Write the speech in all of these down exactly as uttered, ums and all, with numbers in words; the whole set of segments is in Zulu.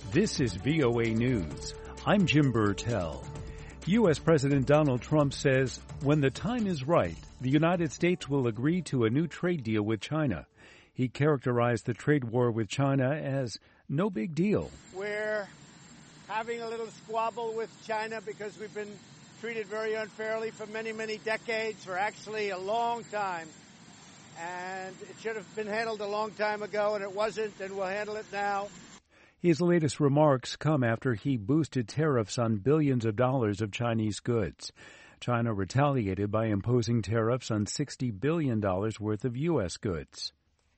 This is V O A News. I'm Jim Burtell. U S. President Donald Trump says when the time is right, the United States will agree to a new trade deal with China. He characterized the trade war with China as no big deal. We're having a little squabble with China because we've been treated very unfairly for many, many decades, for actually a long time. And it should have been handled a long time ago, and it wasn't, and we'll handle it now. His latest remarks come after he boosted tariffs on billions of dollars of Chinese goods. China retaliated by imposing tariffs on sixty billion dollars worth of U S goods.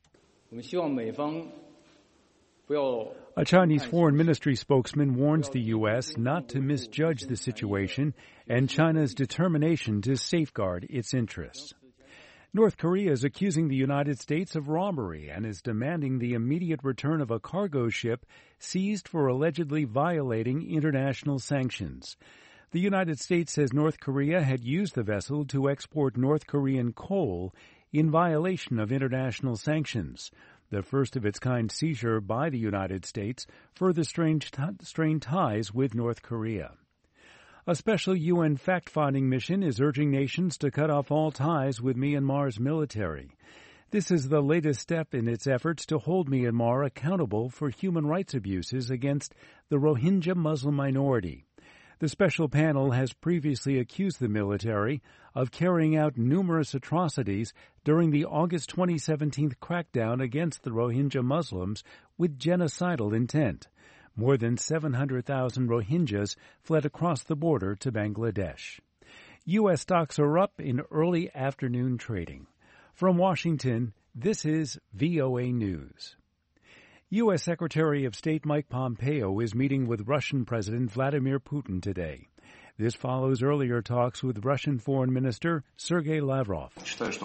A Chinese foreign ministry spokesman warns the U S not to misjudge the situation and China's determination to safeguard its interests. North Korea is accusing the United States of robbery and is demanding the immediate return of a cargo ship seized for allegedly violating international sanctions. The United States says North Korea had used the vessel to export North Korean coal in violation of international sanctions. The first-of-its-kind seizure by the United States further strained, strained ties with North Korea. A special U N fact-finding mission is urging nations to cut off all ties with Myanmar's military. This is the latest step in its efforts to hold Myanmar accountable for human rights abuses against the Rohingya Muslim minority. The special panel has previously accused the military of carrying out numerous atrocities during the August twenty seventeen crackdown against the Rohingya Muslims with genocidal intent. More than seven hundred thousand Rohingyas fled across the border to Bangladesh. U S stocks are up in early afternoon trading. From Washington, this is V O A News. U S. Secretary of State Mike Pompeo is meeting with Russian President Vladimir Putin today. This follows earlier talks with Russian Foreign Minister Sergei Lavrov.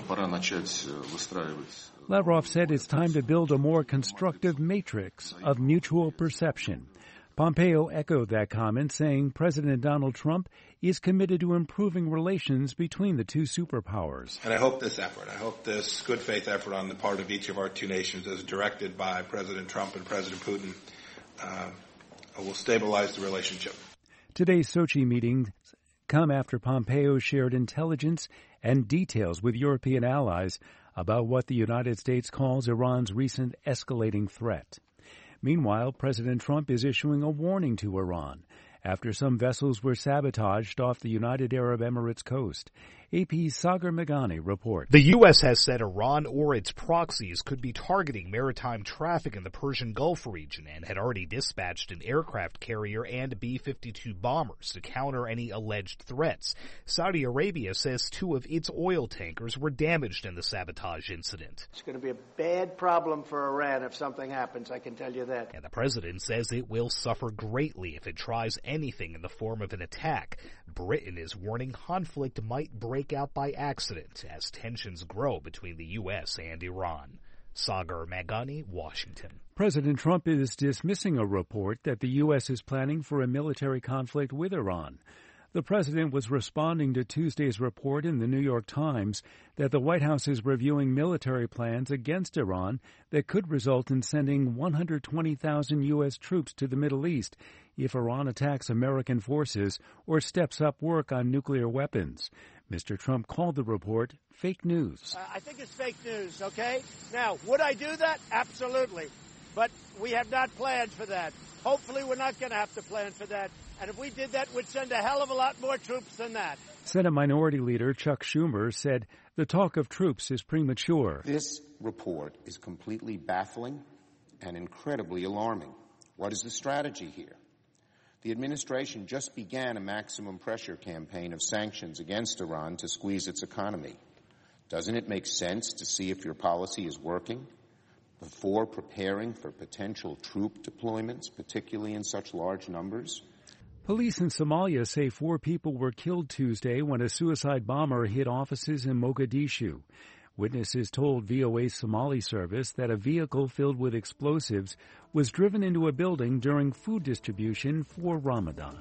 Lavrov said it's time to build a more constructive matrix of mutual perception. Pompeo echoed that comment, saying President Donald Trump is committed to improving relations between the two superpowers. And I hope this effort, I hope this good faith effort on the part of each of our two nations as directed by President Trump and President Putin uh, will stabilize the relationship. Today's Sochi meetings come after Pompeo shared intelligence and details with European allies about what the United States calls Iran's recent escalating threat. Meanwhile, President Trump is issuing a warning to Iran after some vessels were sabotaged off the United Arab Emirates coast. A P's Sagar Meghani reports. The U S has said Iran or its proxies could be targeting maritime traffic in the Persian Gulf region and had already dispatched an aircraft carrier and B fifty-two bombers to counter any alleged threats. Saudi Arabia says two of its oil tankers were damaged in the sabotage incident. It's going to be a bad problem for Iran if something happens, I can tell you that. And the president says it will suffer greatly if it tries anything in the form of an attack. Britain is warning conflict might break out by accident as tensions grow between the U S and Iran. Sagar Meghani, Washington. President Trump is dismissing a report that the U S is planning for a military conflict with Iran. The president was responding to Tuesday's report in the New York Times that the White House is reviewing military plans against Iran that could result in sending one hundred twenty thousand U S troops to the Middle East if Iran attacks American forces or steps up work on nuclear weapons. Mister Trump called the report fake news. Uh, I think it's fake news, okay? Now, would I do that? Absolutely. But we have not planned for that. Hopefully we're not going to have to plan for that. And if we did that, we'd send a hell of a lot more troops than that. Senate Minority Leader Chuck Schumer said the talk of troops is premature. This report is completely baffling and incredibly alarming. What is the strategy here? The administration just began a maximum pressure campaign of sanctions against Iran to squeeze its economy. Doesn't it make sense to see if your policy is working before preparing for potential troop deployments, particularly in such large numbers? Police in Somalia say four people were killed Tuesday when a suicide bomber hit offices in Mogadishu. Witnesses told V O A's Somali service that a vehicle filled with explosives was driven into a building during food distribution for Ramadan.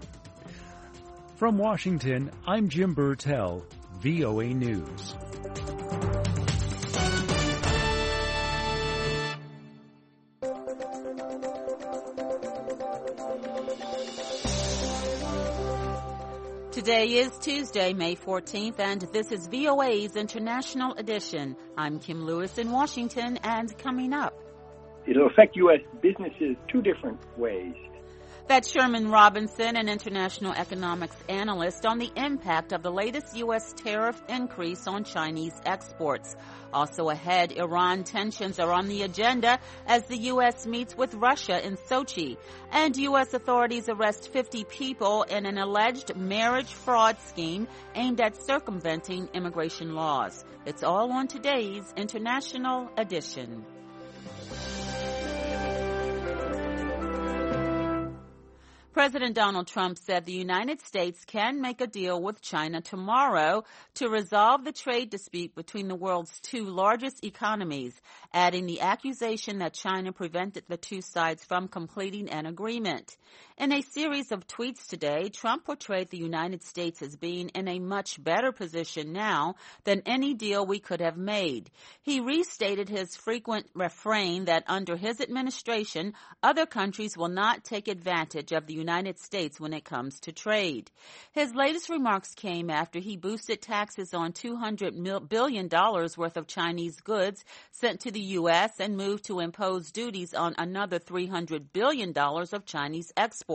From Washington, I'm Jim Burtell, V O A News. Today is Tuesday, May fourteenth, and this is V O A's International Edition. I'm Kim Lewis in Washington, and coming up. It'll affect U S businesses two different ways. That's Sherman Robinson, an international economics analyst, on the impact of the latest U S tariff increase on Chinese exports. Also ahead, Iran tensions are on the agenda as the U S meets with Russia in Sochi. And U S authorities arrest fifty people in an alleged marriage fraud scheme aimed at circumventing immigration laws. It's all on today's International Edition. President Donald Trump said the United States can make a deal with China tomorrow to resolve the trade dispute between the world's two largest economies, adding the accusation that China prevented the two sides from completing an agreement. In a series of tweets today, Trump portrayed the United States as being in a much better position now than any deal we could have made. He restated his frequent refrain that under his administration, other countries will not take advantage of the United States when it comes to trade. His latest remarks came after he boosted taxes on two hundred billion dollars worth of Chinese goods sent to the U S and moved to impose duties on another three hundred billion dollars of Chinese exports.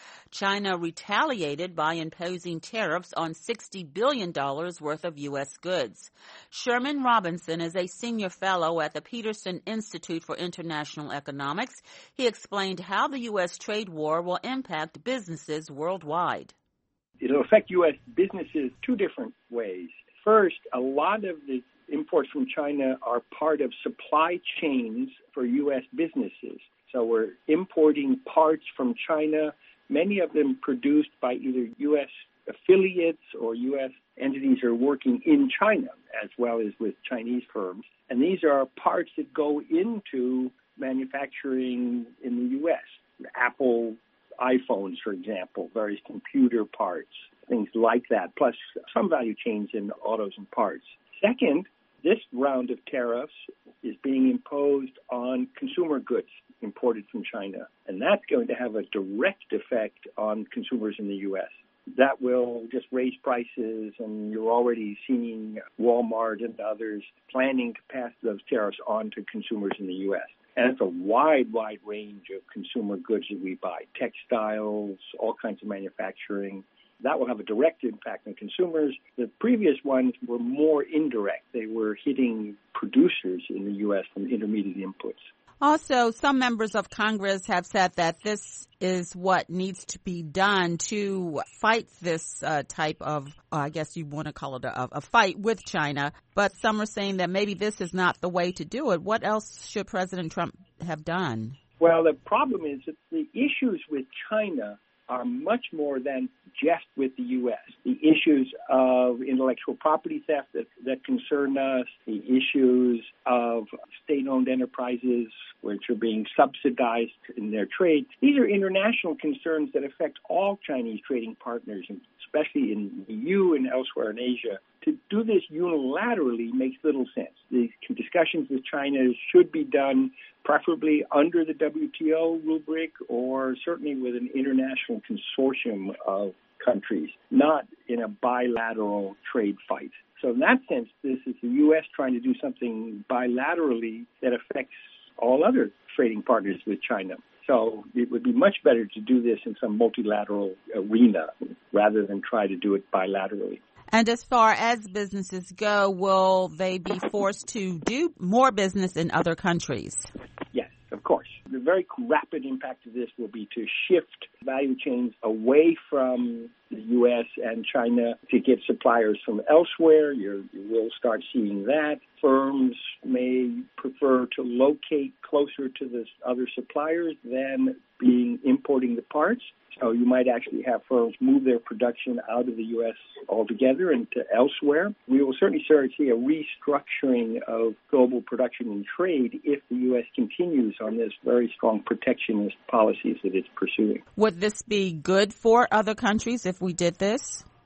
China retaliated by imposing tariffs on sixty billion dollars worth of U S goods. Sherman Robinson is a senior fellow at the Peterson Institute for International Economics. He explained how the U S trade war will impact businesses worldwide. It'll affect U S businesses two different ways. First, a lot of the imports from China are part of supply chains for U S businesses. So we're importing parts from China, many of them produced by either U S affiliates or U S entities are working in China, as well as with Chinese firms. And these are parts that go into manufacturing in the U S. Apple iPhones, for example, various computer parts, things like that, plus some value chains in autos and parts. Second, this round of tariffs is being imposed on consumer goods imported from China, and that's going to have a direct effect on consumers in the U S. That will just raise prices, and you're already seeing Walmart and others planning to pass those tariffs on to consumers in the U S. And it's a wide, wide range of consumer goods that we buy, textiles, all kinds of manufacturing. That will have a direct impact on consumers. The previous ones were more indirect. They were hitting producers in the U S from intermediate inputs. Also, some members of Congress have said that this is what needs to be done to fight this uh, type of, uh, I guess you want to call it a, a fight with China. But some are saying that maybe this is not the way to do it. What else should President Trump have done? Well, the problem is that the issues with China are much more than just with the U S. The issues of intellectual property theft that, that concern us, the issues of state-owned enterprises which are being subsidized in their trade, these are international concerns that affect all Chinese trading partners, especially in the E U and elsewhere in Asia. To do this unilaterally makes little sense. The discussions with China should be done preferably under the W T O rubric or certainly with an international consortium of countries, not in a bilateral trade fight. So in that sense, this is the U S trying to do something bilaterally that affects all other trading partners with China. So it would be much better to do this in some multilateral arena rather than try to do it bilaterally. And as far as businesses go, will they be forced to do more business in other countries? Yes, of course. The very rapid impact of this will be to shift value chains away from the U S and China to get suppliers from elsewhere. You're, you will start seeing that. Firms may prefer to locate closer to the other suppliers than being importing the parts. So you might actually have firms move their production out of the U S altogether and to elsewhere. We will certainly start to see a restructuring of global production and trade if the U S continues on this very strong protectionist policies that it's pursuing. Would this be good for other countries if we did this?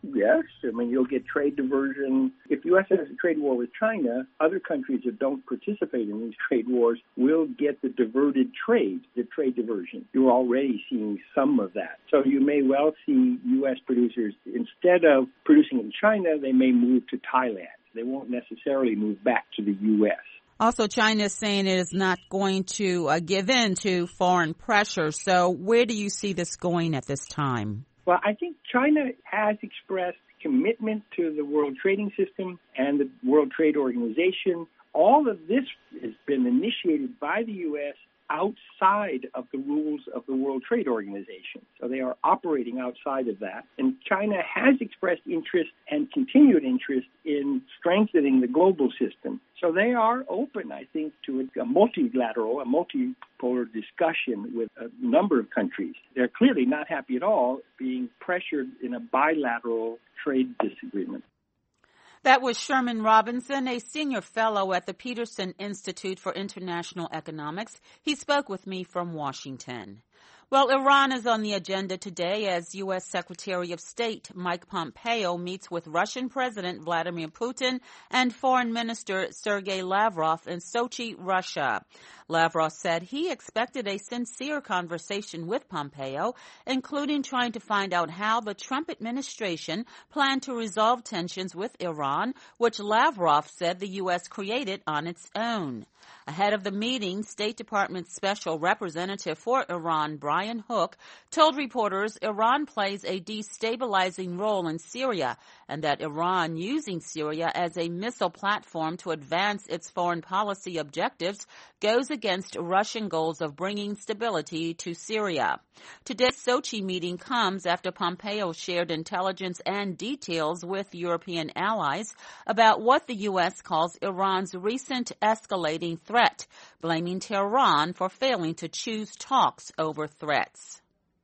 Yes. I mean, you'll get trade diversion. If the U S has a trade war with China, other countries that don't participate in these trade wars will get the diverted trade, the trade diversion. You're already seeing some of that. So you may well see U S producers, instead of producing in China, they may move to Thailand. They won't necessarily move back to the U S. Also, China is saying it is not going to uh, give in to foreign pressure. So where do you see this going at this time? Well, I think China has expressed commitment to the World Trading System and the World Trade Organization. All of this has been initiated by the U S outside of the rules of the World Trade Organization. So they are operating outside of that. And China has expressed interest and continued interest in strengthening the global system. So they are open, I think, to a multilateral, a multipolar discussion with a number of countries. They're clearly not happy at all being pressured in a bilateral trade disagreement. That was Sherman Robinson, a senior fellow at the Peterson Institute for International Economics. He spoke with me from Washington. Well, Iran is on the agenda today as U S Secretary of State Mike Pompeo meets with Russian President Vladimir Putin and Foreign Minister Sergei Lavrov in Sochi, Russia. Lavrov said he expected a sincere conversation with Pompeo, including trying to find out how the Trump administration planned to resolve tensions with Iran, which Lavrov said the U S created on its own. Ahead of the meeting, State Department Special Representative for Iran, Brian Hook, told reporters Iran plays a destabilizing role in Syria and that Iran using Syria as a missile platform to advance its foreign policy objectives goes against Russian goals of bringing stability to Syria. Today's Sochi meeting comes after Pompeo shared intelligence and details with European allies about what the U S calls Iran's recent escalating threat, blaming Tehran for failing to choose talks over threats.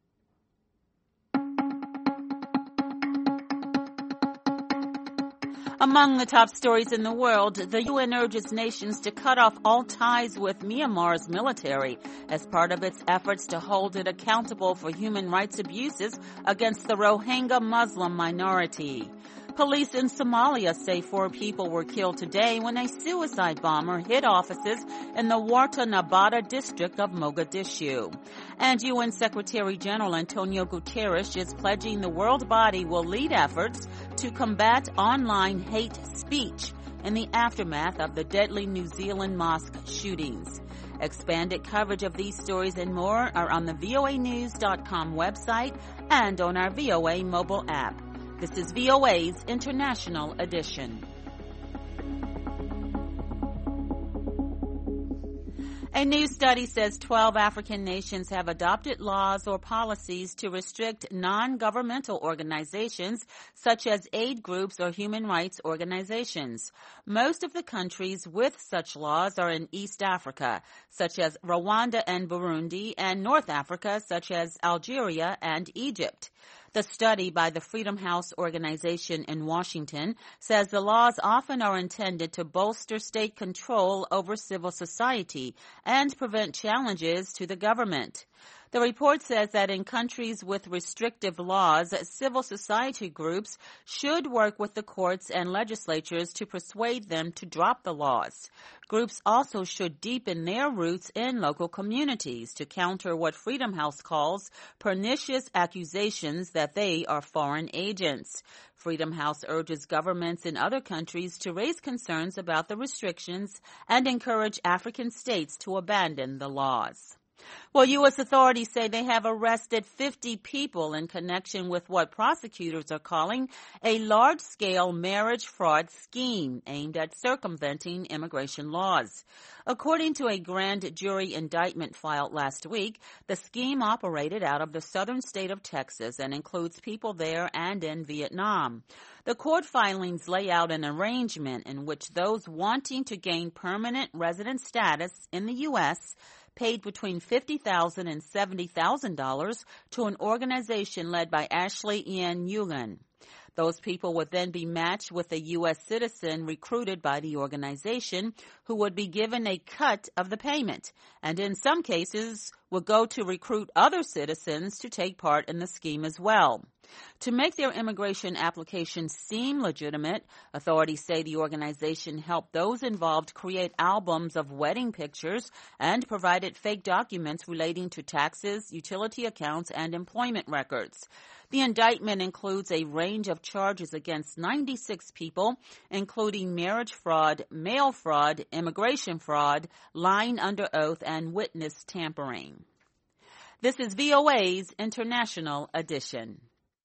Among the top stories in the world, the U N urges nations to cut off all ties with Myanmar's military as part of its efforts to hold it accountable for human rights abuses against the Rohingya Muslim minority. Police in Somalia say four people were killed today when a suicide bomber hit offices in the Warta Nabata district of Mogadishu. And U N Secretary General Antonio Guterres is pledging the world body will lead efforts to combat online hate speech in the aftermath of the deadly New Zealand mosque shootings. Expanded coverage of these stories and more are on the V O A news dot com website and on our V O A mobile app. This is V O A's International Edition. A new study says twelve African nations have adopted laws or policies to restrict non-governmental organizations such as aid groups or human rights organizations. Most of the countries with such laws are in East Africa, such as Rwanda and Burundi, and North Africa, such as Algeria and Egypt. The study by the Freedom House organization in Washington says the laws often are intended to bolster state control over civil society and prevent challenges to the government. The report says that in countries with restrictive laws, civil society groups should work with the courts and legislatures to persuade them to drop the laws. Groups also should deepen their roots in local communities to counter what Freedom House calls pernicious accusations that they are foreign agents. Freedom House urges governments in other countries to raise concerns about the restrictions and encourage African states to abandon the laws. Well, U S authorities say they have arrested fifty people in connection with what prosecutors are calling a large-scale marriage fraud scheme aimed at circumventing immigration laws. According to a grand jury indictment filed last week, the scheme operated out of the southern state of Texas and includes people there and in Vietnam. The court filings lay out an arrangement in which those wanting to gain permanent resident status in the U S paid between fifty thousand dollars and seventy thousand dollars to an organization led by Ashley Ian Yugan. Those people would then be matched with a U S citizen recruited by the organization who would be given a cut of the payment and in some cases would go to recruit other citizens to take part in the scheme as well. To make their immigration application seem legitimate, authorities say the organization helped those involved create albums of wedding pictures and provided fake documents relating to taxes, utility accounts, and employment records. The indictment includes a range of charges against ninety-six people, including marriage fraud, mail fraud, immigration fraud, lying under oath, and witness tampering. This is V O A's International Edition.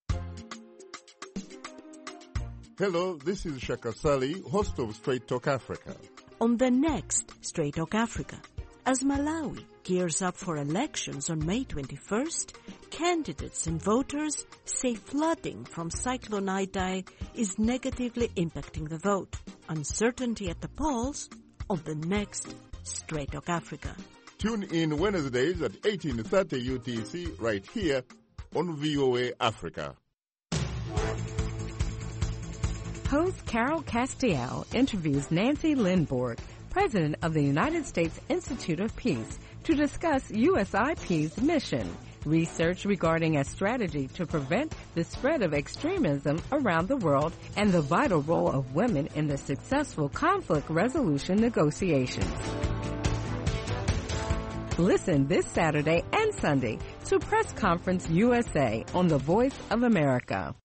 Hello, this is Shaka Sali, host of Straight Talk Africa. On the next Straight Talk Africa, as Malawi gears up for elections on May twenty-first, candidates and voters say flooding from Cyclone Idai is negatively impacting the vote. Uncertainty at the polls on the next Straight Talk Africa. Tune in Wednesdays at eighteen thirty U T C right here on V O A Africa. Host Carol Castiel interviews Nancy Lindborg, president of the United States Institute of Peace, to discuss U S I P's mission, research regarding a strategy to prevent the spread of extremism around the world, and the vital role of women in the successful conflict resolution negotiations. Listen this Saturday and Sunday to Press Conference U S A on The Voice of America.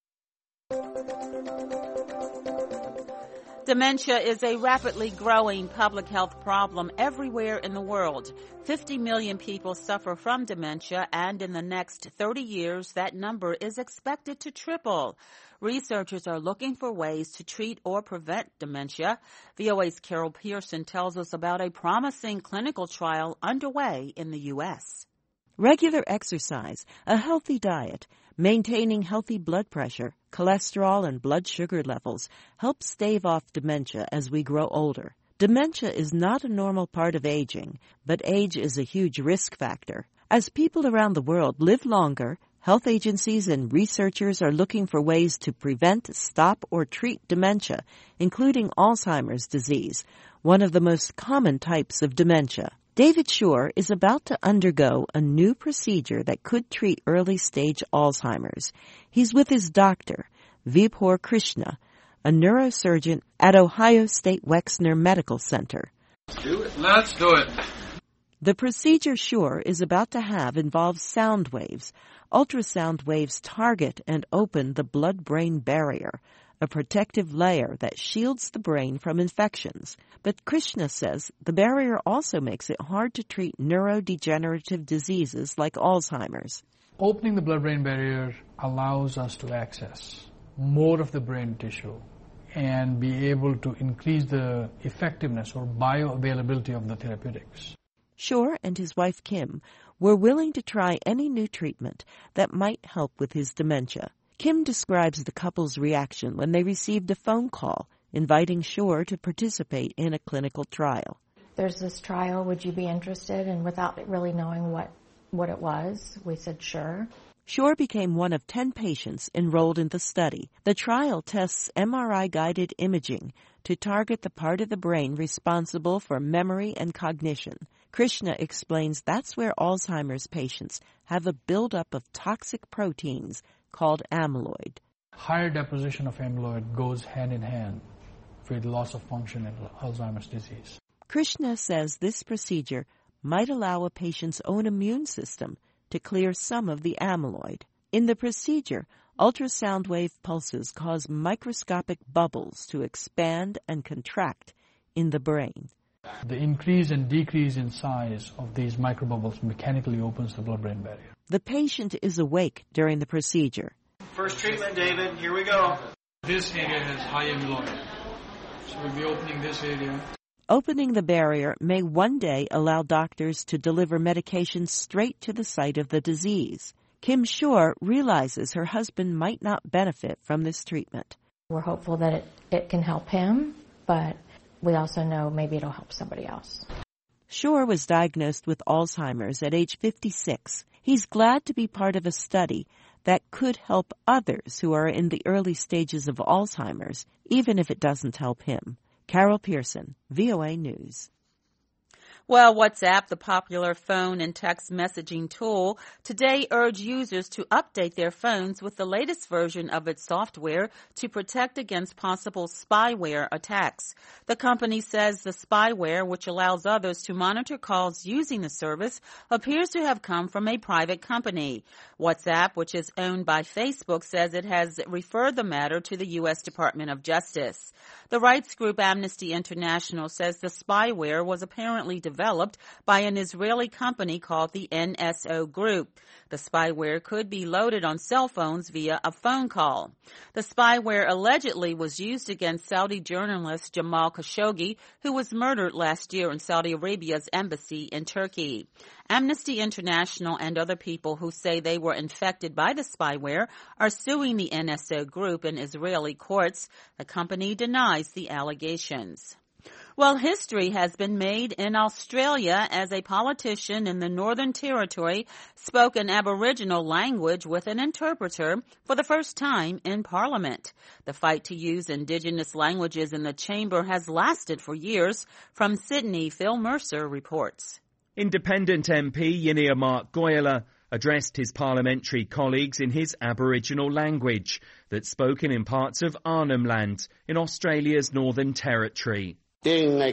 Dementia is a rapidly growing public health problem everywhere in the world. fifty million people suffer from dementia, and in the next thirty years, that number is expected to triple. Researchers are looking for ways to treat or prevent dementia. V O A's Carol Pearson tells us about a promising clinical trial underway in the U S. Regular exercise, a healthy diet, maintaining healthy blood pressure, cholesterol, and blood sugar levels help stave off dementia as we grow older. Dementia is not a normal part of aging, but age is a huge risk factor. As people around the world live longer, health agencies and researchers are looking for ways to prevent, stop, or treat dementia, including Alzheimer's disease, one of the most common types of dementia. David Shore is about to undergo a new procedure that could treat early-stage Alzheimer's. He's with his doctor, Vibhor Krishna, a neurosurgeon at Ohio State Wexner Medical Center. Let's do it. Let's do it. The procedure Shore is about to have involves sound waves. Ultrasound waves target and open the blood-brain barrier, a protective layer that shields the brain from infections. But Krishna says the barrier also makes it hard to treat neurodegenerative diseases like Alzheimer's. Opening the blood-brain barrier allows us to access more of the brain tissue and be able to increase the effectiveness or bioavailability of the therapeutics. Shore and his wife Kim were willing to try any new treatment that might help with his dementia. Kim describes the couple's reaction when they received a phone call inviting Shore to participate in a clinical trial. There's this trial, would you be interested? And without really knowing what, what it was, we said sure. Shore became one of ten patients enrolled in the study. The trial tests M R I-guided imaging to target the part of the brain responsible for memory and cognition. Krishna explains that's where Alzheimer's patients have a buildup of toxic proteins called amyloid. Higher deposition of amyloid goes hand in hand with loss of function in Alzheimer's disease. Krishna says this procedure might allow a patient's own immune system to clear some of the amyloid. In the procedure, ultrasound wave pulses cause microscopic bubbles to expand and contract in the brain. The increase and decrease in size of these microbubbles mechanically opens the blood-brain barrier. The patient is awake during the procedure. First treatment, David. Here we go. This area has high amyloid, so we'll be opening this area. Opening the barrier may one day allow doctors to deliver medication straight to the site of the disease. Kim Shore realizes her husband might not benefit from this treatment. We're hopeful that it, it can help him, but we also know maybe it'll help somebody else. Shore was diagnosed with Alzheimer's at age fifty-six. He's glad to be part of a study that could help others who are in the early stages of Alzheimer's, even if it doesn't help him. Carol Pearson, V O A News. Well, WhatsApp, the popular phone and text messaging tool, today urged users to update their phones with the latest version of its software to protect against possible spyware attacks. The company says the spyware, which allows others to monitor calls using the service, appears to have come from a private company. WhatsApp, which is owned by Facebook, says it has referred the matter to the U S Department of Justice. The rights group Amnesty International says the spyware was apparently developed developed by an Israeli company called the N S O Group. The spyware could be loaded on cell phones via a phone call. The spyware allegedly was used against Saudi journalist Jamal Khashoggi, who was murdered last year in Saudi Arabia's embassy in Turkey. Amnesty International and other people who say they were infected by the spyware are suing the N S O Group in Israeli courts. The company denies the allegations. Well, history has been made in Australia as a politician in the Northern Territory spoke an Aboriginal language with an interpreter for the first time in Parliament. The fight to use Indigenous languages in the chamber has lasted for years. From Sydney, Phil Mercer reports. Independent M P Yinia Mark Goyala addressed his parliamentary colleagues in his Aboriginal language that's spoken in parts of Arnhem Land in Australia's Northern Territory. I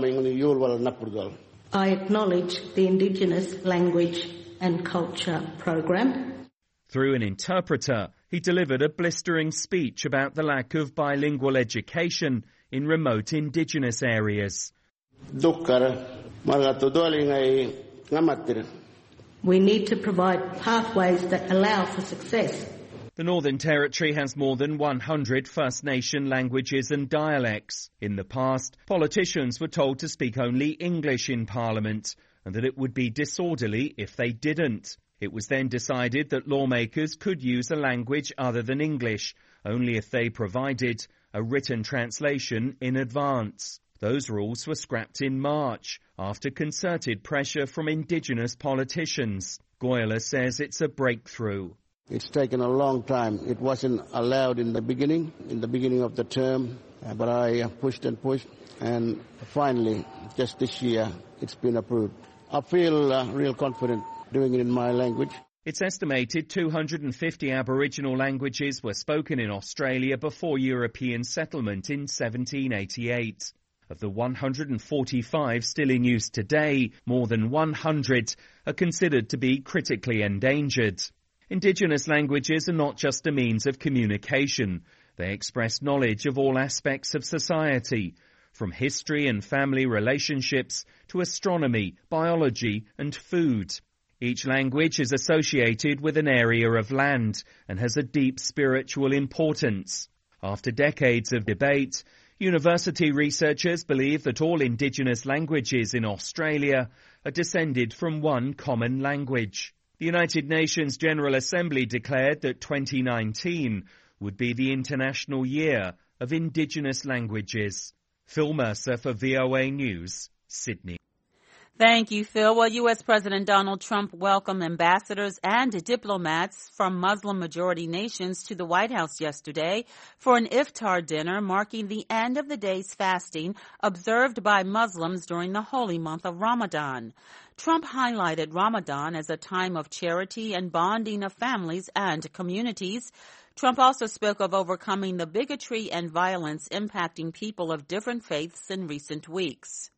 acknowledge the Indigenous Language and Culture Program. Through an interpreter, he delivered a blistering speech about the lack of bilingual education in remote Indigenous areas. We need to provide pathways that allow for success. The Northern Territory has more than one hundred First Nation languages and dialects. In the past, politicians were told to speak only English in Parliament and that it would be disorderly if they didn't. It was then decided that lawmakers could use a language other than English, only if they provided a written translation in advance. Those rules were scrapped in March after concerted pressure from Indigenous politicians. Goyala says it's a breakthrough. It's taken a long time. It wasn't allowed in the beginning, in the beginning of the term, but I pushed and pushed, and finally, just this year, it's been approved. I feel uh, real confident doing it in my language. It's estimated two hundred fifty Aboriginal languages were spoken in Australia before European settlement in seventeen eighty-eight. Of the one hundred forty-five still in use today, more than one hundred are considered to be critically endangered. Indigenous languages are not just a means of communication. They express knowledge of all aspects of society, from history and family relationships to astronomy, biology and food. Each language is associated with an area of land and has a deep spiritual importance. After decades of debate, university researchers believe that all Indigenous languages in Australia are descended from one common language. The United Nations General Assembly declared that twenty nineteen would be the International Year of Indigenous Languages. Phil Mercer for V O A News, Sydney. Thank you, Phil. Well, U S President Donald Trump welcomed ambassadors and diplomats from Muslim-majority nations to the White House yesterday for an iftar dinner marking the end of the day's fasting observed by Muslims during the holy month of Ramadan. Trump highlighted Ramadan as a time of charity and bonding of families and communities. Trump also spoke of overcoming the bigotry and violence impacting people of different faiths in recent weeks.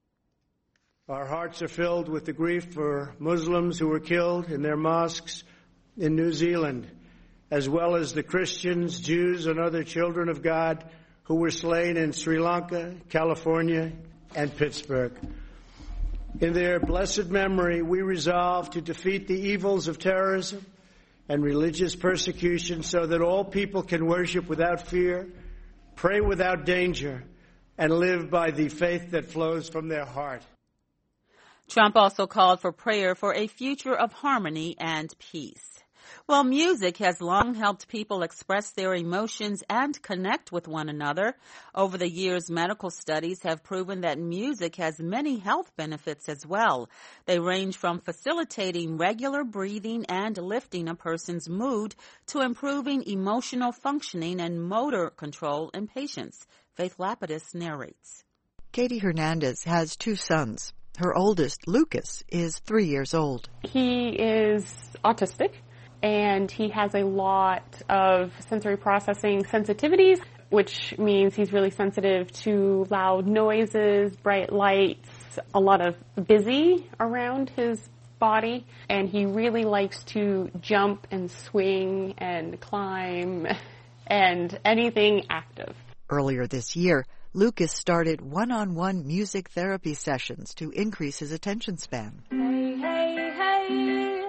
Our hearts are filled with the grief for Muslims who were killed in their mosques in New Zealand, as well as the Christians, Jews, and other children of God who were slain in Sri Lanka, California, and Pittsburgh. In their blessed memory, we resolve to defeat the evils of terrorism and religious persecution so that all people can worship without fear, pray without danger, and live by the faith that flows from their heart. Trump also called for prayer for a future of harmony and peace. Well, music has long helped people express their emotions and connect with one another. Over the years, medical studies have proven that music has many health benefits as well. They range from facilitating regular breathing and lifting a person's mood to improving emotional functioning and motor control in patients. Faith Lapidus narrates. Katie Hernandez has two sons. Her oldest, Lucas, is three years old. He is autistic, and he has a lot of sensory processing sensitivities, which means he's really sensitive to loud noises, bright lights, a lot of busy around his body, and he really likes to jump and swing and climb and anything active. Earlier this year, Lucas started one-on-one music therapy sessions to increase his attention span. Hey, hey, hey,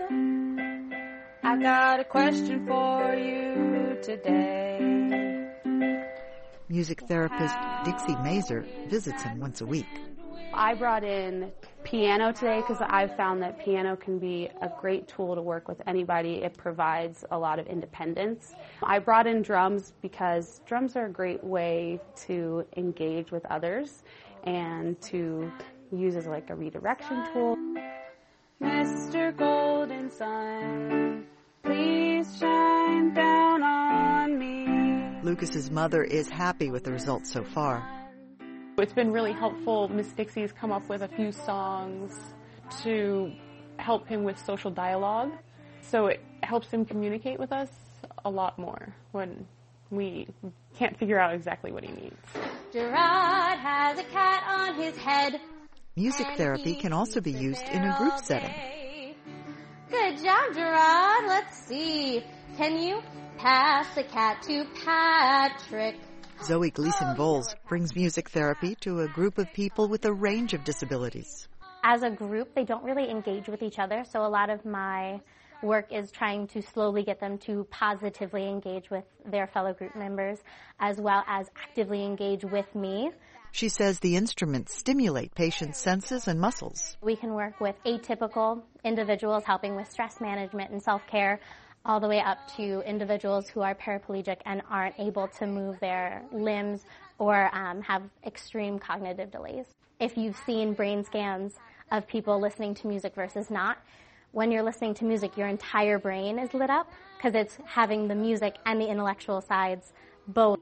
I got a question for you today. Music therapist Dixie Mazer visits him once a week. I brought in piano today because I've found that piano can be a great tool to work with anybody. It provides a lot of independence. I brought in drums because drums are a great way to engage with others and to use as like a redirection tool. Mister Golden Sun, please shine down on me. Lucas's mother is happy with the results so far. It's been really helpful. Miss Dixie's come up with a few songs to help him with social dialogue. So it helps him communicate with us a lot more when we can't figure out exactly what he needs. Gerard has a cat on his head. Music therapy can also be used in a group setting. Good job, Gerard. Let's see. Can you pass the cat to Patrick? Zoe Gleason-Voles brings music therapy to a group of people with a range of disabilities. As a group, they don't really engage with each other, so a lot of my work is trying to slowly get them to positively engage with their fellow group members, as well as actively engage with me. She says the instruments stimulate patients' senses and muscles. We can work with atypical individuals helping with stress management and self-care, all the way up to individuals who are paraplegic and aren't able to move their limbs or um, have extreme cognitive delays. If you've seen brain scans of people listening to music versus not, when you're listening to music, your entire brain is lit up because it's having the music and the intellectual sides both.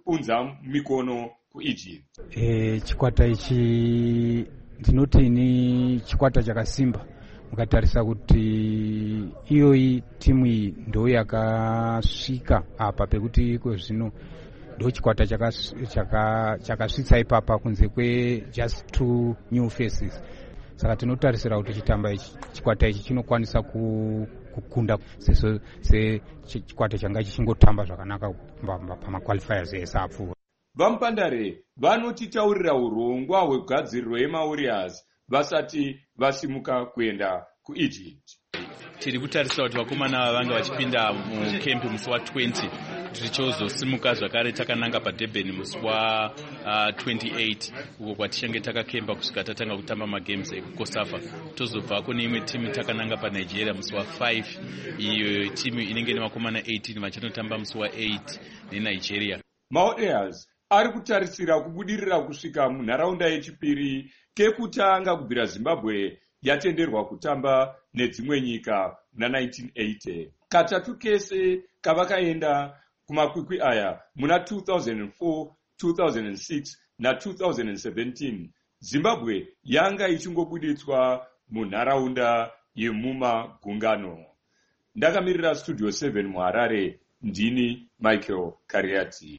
Eh, chikwata ichi ndinoti ni chikwata chakasimba. Mukatarisa kuti iyo timu iyi ndo yakasvika apa pekuti iko zvino ndo chikwata chakasvitsa ipapa kunze kwe just two new faces. Saka tinotarisira kuti chitamba ichi chikwata ichi chinokwanisa kukunda seso se chikwata changa chichingotamba zvakanaka pamaqualifiers ese apfuura. Vampandare vanotitaurira urongwa hwegadziriro yeMauritius vasati vasimuka kuenda kuEgypt. Tiri kutarisa kuti vakomana vanga vachipinda mukempi musi wa twenty tichozosimuka zvakare takananga paDurban musi wa uh, twenty-eight uko kwatichange takakempa kusvika tatanga kutamba magames ekukosafa. Tozobvako neimwe timu takananga paNigeria musi wa five, iyo timu inenge nevakomana eighteen vachinotamba musi wa eight neNigeria. Mauritius ari kutarisira kubudirira kusvika munharaunda yechipiri kekutanga kubvira Zimbabwe yatenderwa kutamba nedzimwe nyika muna nineteen eighty. Katatu kese kavakaenda kumakwikwi aya muna two thousand four, two thousand six na two thousand seventeen. Zimbabwe yanga ichingobuditswa munharaunda yemumagungano. Ndakamirira Studio seven muHarare, ndini Michael Kariati.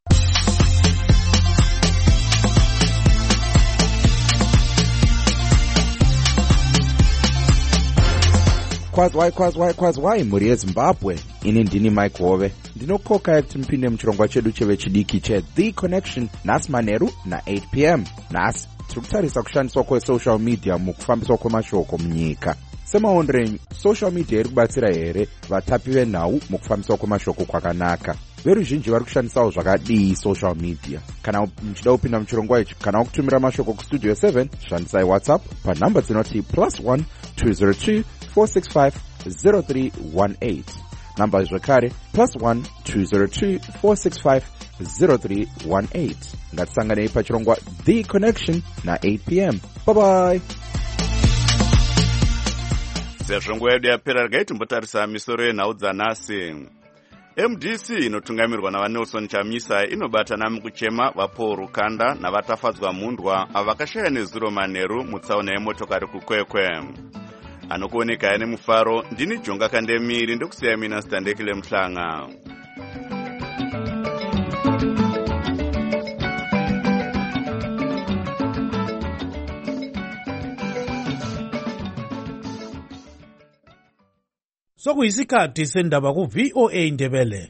Kwazwai kwazwai kwazwai mhuri yeZimbabwe. Ini ndini Mike Hove. Ndinokoka kuti mpinde muchirongwa chedu chevechidiki che The Connection nhasi manheru na eight p m. Nhasi tiri kutarisa kushandiswa kwesocial media mukufambiswa kwemashoko munyika. Semaonero enyu, social media iri kubatsira here vatapi venhau mukufambiswa kwemashoko kwakanaka? Veruzhinji vari kushandisawo zvakadii social media? Kana muchida kupinda muchirongwa ichi kana kutumira mashoko kustudio seven, shandisai WhatsApp panhamba dzinoti plus one two zero two four six five zero three one eight. Namba zvekare plus one two zero two four six five zero three one eight. Ngatisanganei pachirongwa The Connection na eight p m. Bye bye. Sezvo nguva yedu yapera regai timbotarisa misoro yenhau dzanhasi. M D C inotungamirwa navanelson Chamisa inobatana mukuchema vapaul Rukanda navatafadzwa mundwa avakashaya nezuro manheru mutsaona yemotokari kukwekwe. Anokuoneka ane mufaro ndini Jonga Kandemiri ndokusiya mina Standekile Mhlanga. Sokuyisikhathi sendaba ku V O A Ndebele.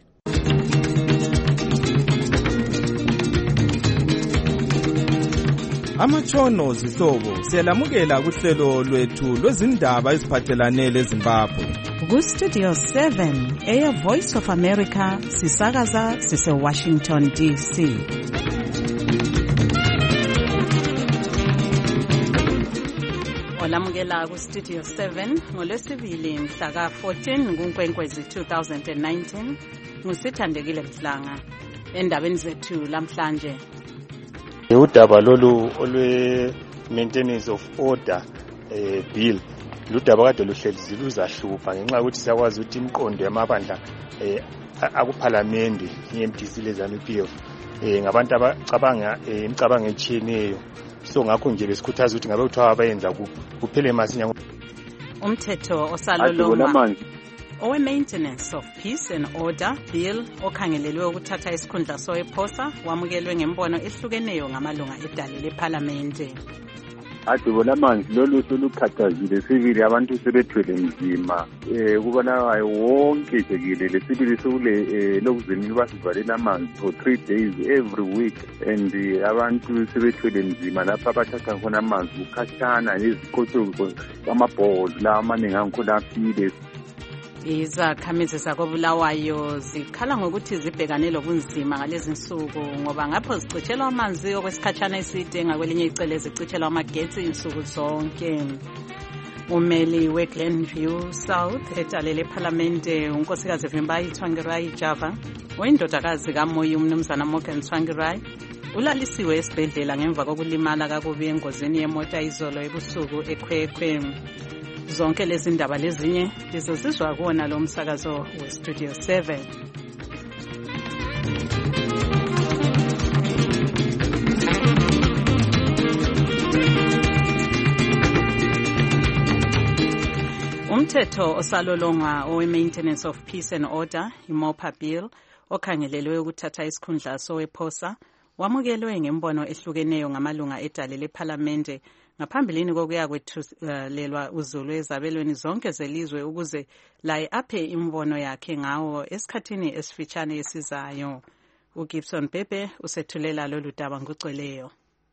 Amatshono zihlobo siyalamukela kuhlelo lwethu lwezindaba eziphathelane leZimbabwe. Ku Studio seven, Air Voice of America, sisakaza sise Washington D C. Olamukela ku Studio seven ngolwesibili mhla ka fourteen kuNkwenkwezi two thousand nineteen. Ngusithandekile Mhlanga. Endabeni zethu lamhlanje. Udaba lolu olwe maintenance of order eh bill ludaba kade luhlezi luzahlupha ngenxa ukuthi siyakwazi ukuthi imiqondo yamabandla eh akuphalamende i-M D C lezami P F eh ngabantu abacabanga imicabango etshiyeneyo. So ngakho nje besikhuthaza ukuthi ngabe kuthiwa abayenza kuphele masinya. Umthetho osalolongwa owe maintenance of peace and order bill okhangelelwe ukuthatha isikhundla sowePhosa wamukelwe ngembono ehlukeneyo ngamalunga edale leParliamente. Adubona manje lolu solukhathazile sibili abantu sebethwele nzima eh kubonakala wonke nje lesibili sokule lokuzeni basivalela amanzi for three days every week and abantu sebethwele nzima lapha abathatha khona amanzi ukhathana nezikotho amabholo la amaningi angikhona afile. Izakhamizi zakobulawayo zikhala ngokuthi zibhekane lobunzima ngalezi nsuku ngoba ngapho zicitshelwa amanzi okwesikhatshana eside ngakwelinye icele zicitshelwa amagetsi insuku zonke. Umeli weGlenview South edale leParliamente unkosikazi Vimbayi Tsvangirai Java oyindodakazi kaMoyo umnumzana Morgan Tsvangirai ulalisiwe esibhedlela ngemva kokulimala kakubi engozini yemota izolo ebusuku eKwekwe. Zonke lezi ndaba lezinye lizozizwa kuona lo msakazo we Studio seven. Umthetho osalolongwa owe maintenance of peace and order iMOPA bill okhangelelwe ukuthatha isikhundla sowePhosa wamukelwe ngembono ehlukeneyo ngamalunga edale leParliamente ngaphambilini kokuya kwethulelwa uzulu ezabelweni zonke zelizwe ukuze laye aphe imbono yakhe ngawo esikhathini esifitshane esizayo. uGibson Pepe usethulela lolu daba ngocweleyo.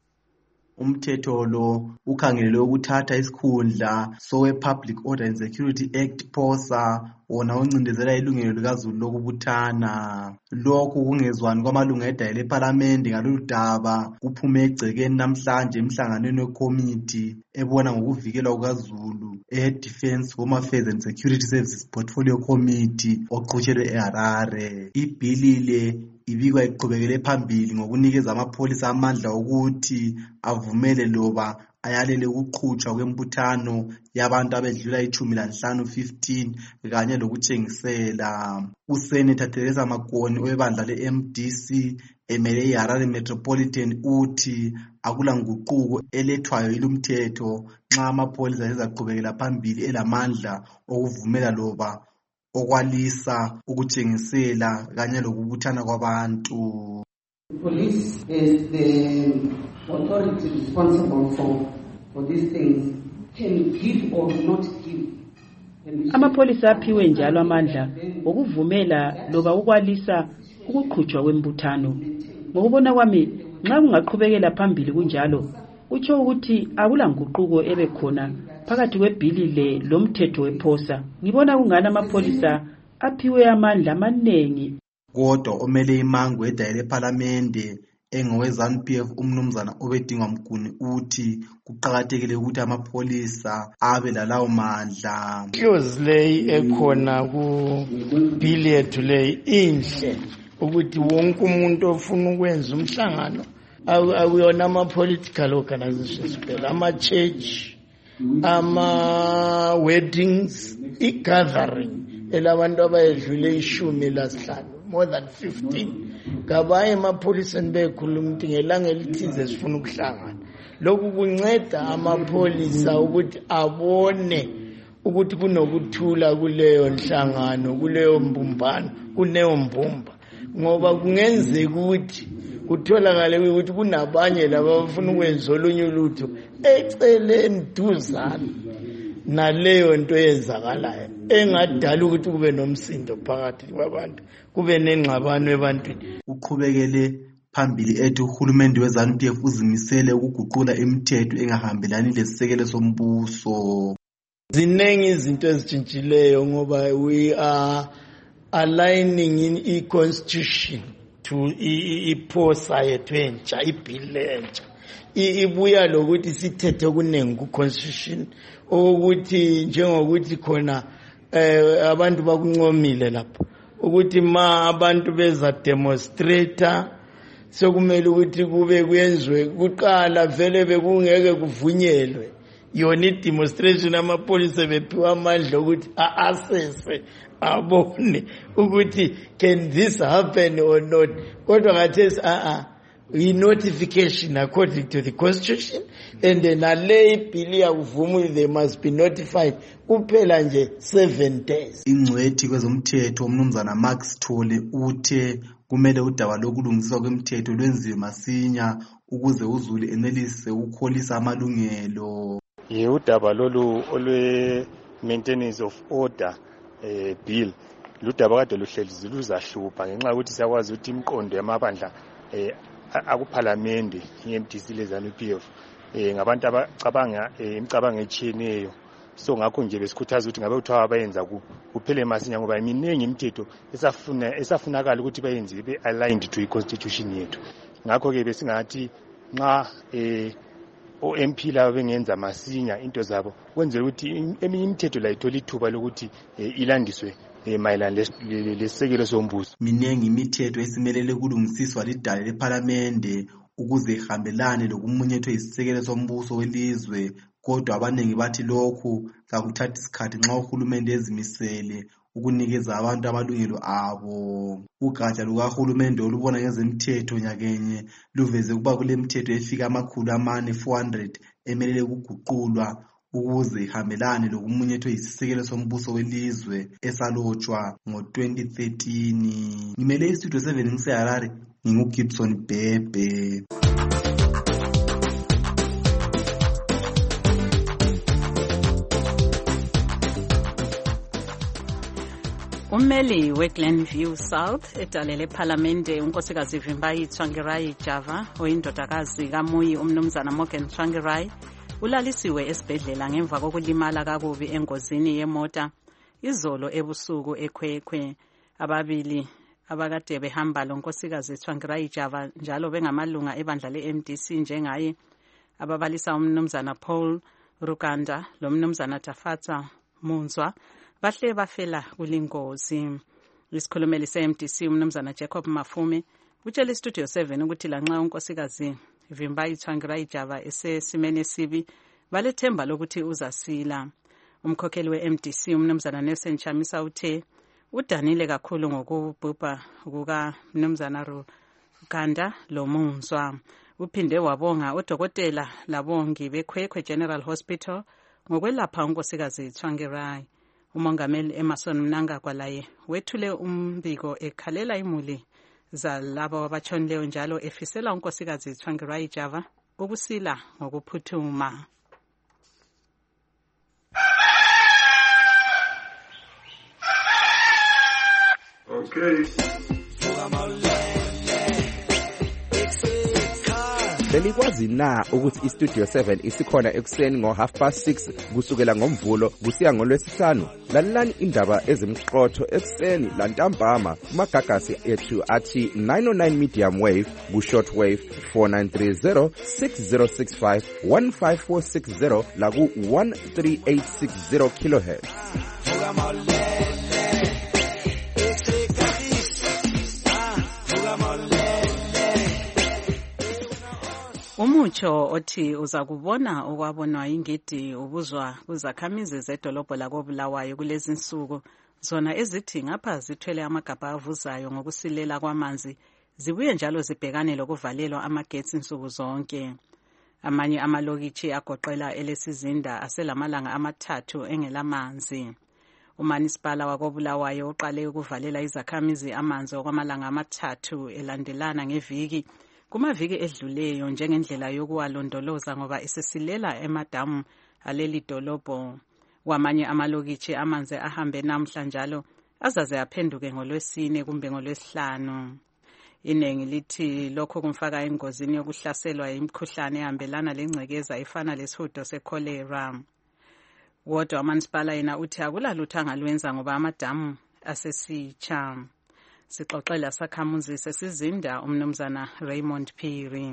Umthetho lo ukhangelelwe ukuthatha isikhundla sowe Public Order and Security Act Phosa wona oncindezela ilungelo likazulu lokubuthana. Lokhu kungezwani kwamalunga edale leParliamente ngalolu daba kuphume egcekeni namhlanje emhlanganweni weCommittee ebona ngokuvikelwa kukaZulu eHead Defence Home Affairs and Security Services Portfolio Committee oqhutshelwe eHarare. Ibhilile ibikwa iqhubekele phambili ngokunikeza amapholisa amandla ukuthi avumele loba ayalele ukuqhutshwa kwembuthano yabantu abedlula ithumi lanhlanu fifteen kanye lokutshengisela. uSenator Teresa Makoni webandla le-M D C emele iHarare Metropolitan uthi akula nguquko elethwayo ilumthetho nxa amapholisa ezaqhubekela phambili elamandla okuvumela loba okwalisa ukutshengisela kanye lokubuthana kwabantu. Police is the authority responsible for for these things can give or not give. Amapolisa aphiwe njalo amandla okuvumela loba ukwalisa ukuqhutshwa kwembuthano. Ngokubona kwami nxa kungaqhubekela phambili kunjalo utsho ukuthi akula nguquko ebekhona phakathi kwebhilile lomthetho wePhosa. Ngibona kungana amapholisa aphiwe amandla amanengi. Kodwa omele imango edale leParliamente engoweZANU P F umnumzana obedingwa Mguni uthi kuqhakathekile ukuthi amapholisa abe lalawo mandla. Clause lay ekhona ku bill yethu lay inhle ukuthi wonke umuntu ofuna ukwenza umhlangano awuyona ama-political organizations kuphela, ama-church, ama-weddings, i-gathering elabantu abayedlule ishumi lasihlanu more than fifteen kabaye emapholiseni bekhuluma ukuthi ngelanga elithize sifuna ukuhlangana. Lokhu kunceda amapholisa ukuthi abone ukuthi kunokuthula kuleyo nhlangano, kuleyo mbumbano, kuneyo mbumba, ngoba kungenzeka ukuthi kutholakale ukuthi kunabanye laba bafuna ukwenza olunye ulutho eceleni duzane naleyo nto eyenzakalayo engadala ukuthi kube nomsindo phakathi kwabantu, kube nengxabano ebantwini. Uqhubekele phambili ethi uhulumende we-ZANU P F uzimisele ukuguqula imithetho engahambelani lesisekelo sombuso. Zinengi izinto ezitshintshileyo ngoba we are aligning in i-constitution to iphosa yethu entsha, ibhili entsha ibuya lokuthi sithethe kunengi ku-constitution ukuthi njengokuthi khona abantu bakuncomile lapho ukuthi ma abantu beza demonstrator sekumele ukuthi kube kuyenzwe kuqala vele bekungeke kuvunyelwe yona i-demonstration amapholisa bephiwa amandla ukuthi a-assesse abone ukuthi can this happen or not, kodwa ngathesi a-a i-notification according to the constitution and then nale ibhili yakuvuma they must be notified kuphela nje seven days. Ingcwethi kwezomthetho umnumzana Max Thole uthe kumele udaba lokulungiswa kwemthetho lwenziwe masinya ukuze uZulu enelise ukukholisa amalungelo. Ye udaba lolu olwe maintenance of order eh bill ludaba kade luhlezi luzahlupha ngenxa ukuthi siyakwazi ukuthi imqondo yamabandla eh akuphalamende i-M D C le-ZANU P F eh ngabantu abacabanga imicabango etshiyeneyo, so ngakho nje besikhuthaza ukuthi ngabe kuthiwa bayenza kuphele masinya ngoba iminingi imithetho esafuna esafunakala ukuthi bayenze be aligned to i-constitution yethu. Ngakho ke besingathi nxa eh o M P labo bengenza masinya into zabo kwenzela ukuthi eminye imithetho la ithola ithuba lokuthi ilandiswe mayelana lesisekelo sombuso. Minengi imithetho esimelele kulungisiswa lidala lePhalamende ukuze ihambelane lokumunyethwa isisekelo sombuso welizwe, kodwa abanengi bathi lokhu kakuthatha isikhathi nxa uhulumende ezimisele ukunikeza abantu amalungelo abo. Ugatsha lukahulumende olubona ngezemthetho nyakenye luveze ukuba kule mithetho efika amakhulu amane four hundred emelele ukuguqulwa ukuze ihambelane lokumunyethwa isisekelo sombuso welizwe esalotshwa ngo twenty thirteen. Ngimele istudio seven ngiseHarare, ngingugibson Bhebhe. Ummeli we-Glenview South edalele ePhalamende unkosikazi Vimbayi Tsvangirai Java oyindodakazi kaMuyi umnumzana Morgan Tsvangirai ulalisiwe esibhedlela ngemva kokulimala kakubi engozini yemota izolo ebusuku eKwekwē. Ababili abakade behamba lonkosikazi Tsvangirai Java njalo bengamalunga ebandla le-M D C njengaye ababalisa umnumzana Paul Rukanda lomnumzana Tafatsa Munzwa bahle bafela kulingozi. Isikhulumeli se-M D C umnumzana Jacob Mafume utshele istudio seven ukuthi lanxa unkosikazi Vimbayi Tsvangirai Java esesimene sibi balethemba lokuthi uzasila. Umkhokheli we-M D C umnumzana Nelson Chamisa uthe udanile kakhulu ngokubhubha kuka mnumzana Rukanda loMunzwa. Uphinde wabonga odokotela labongi beKwekwē General Hospital ngokwelapha unkosikazi Tsvangirai. Umongameli Emerson Mnangagwa laye wethule umbiko ekhalela imuli zalabo abatshonileyo njalo efisela unkosikazi Tsvangirai Java ukusila ngokuphuthuma. Okay. Belikwazi na ukuthi istudio seven isikhona ekuseni ngo half past six kusukela ngomvulo kusiya ngolwesihlanu? Lalelani indaba ezimqotho ekuseni lantambama kumagagasi ethu athi nine oh nine medium wave ku short wave four nine three zero six zero six five one five four six zero la ku one three eight six zero kilohertz. Umutsho othi uzakubona okwabonwa ingidi ubuzwa kuzakhamizi zedolobho lakoBulawayo kulezi insuku zona ezithi ngapha zithwele amagabha avuzayo ngokusilela kwamanzi zibuye njalo zibhekane lokuvalelwa amagetsi insuku zonke. Amanye amalokitshi agoqela elesizinda aselamalanga amathathu engelamanzi. Umanisipala wakobulawayo uqale ukuvalela izakhamizi amanzi okwamalanga amathathu elandelana ngeviki kumaviki edluleyo njengendlela yokuwalondoloza ngoba esesilela emadamu aleli dolobho. Wamanye amalokitshi amanzi ahambe namhla njalo azaze aphenduke ngolwesine kumbe ngolwesihlanu. Iningi lithi lokho kumfaka engozini yokuhlaselwa imikhuhlane ehambelana lengcekeza efana lesihudo sekholera. Wodwa umanisipala yena uthi akulalutho angalwenza ngoba amadamu asesitsha. Sixoxela sakhamuzi sesizinda umnumzana Raymond Phiri.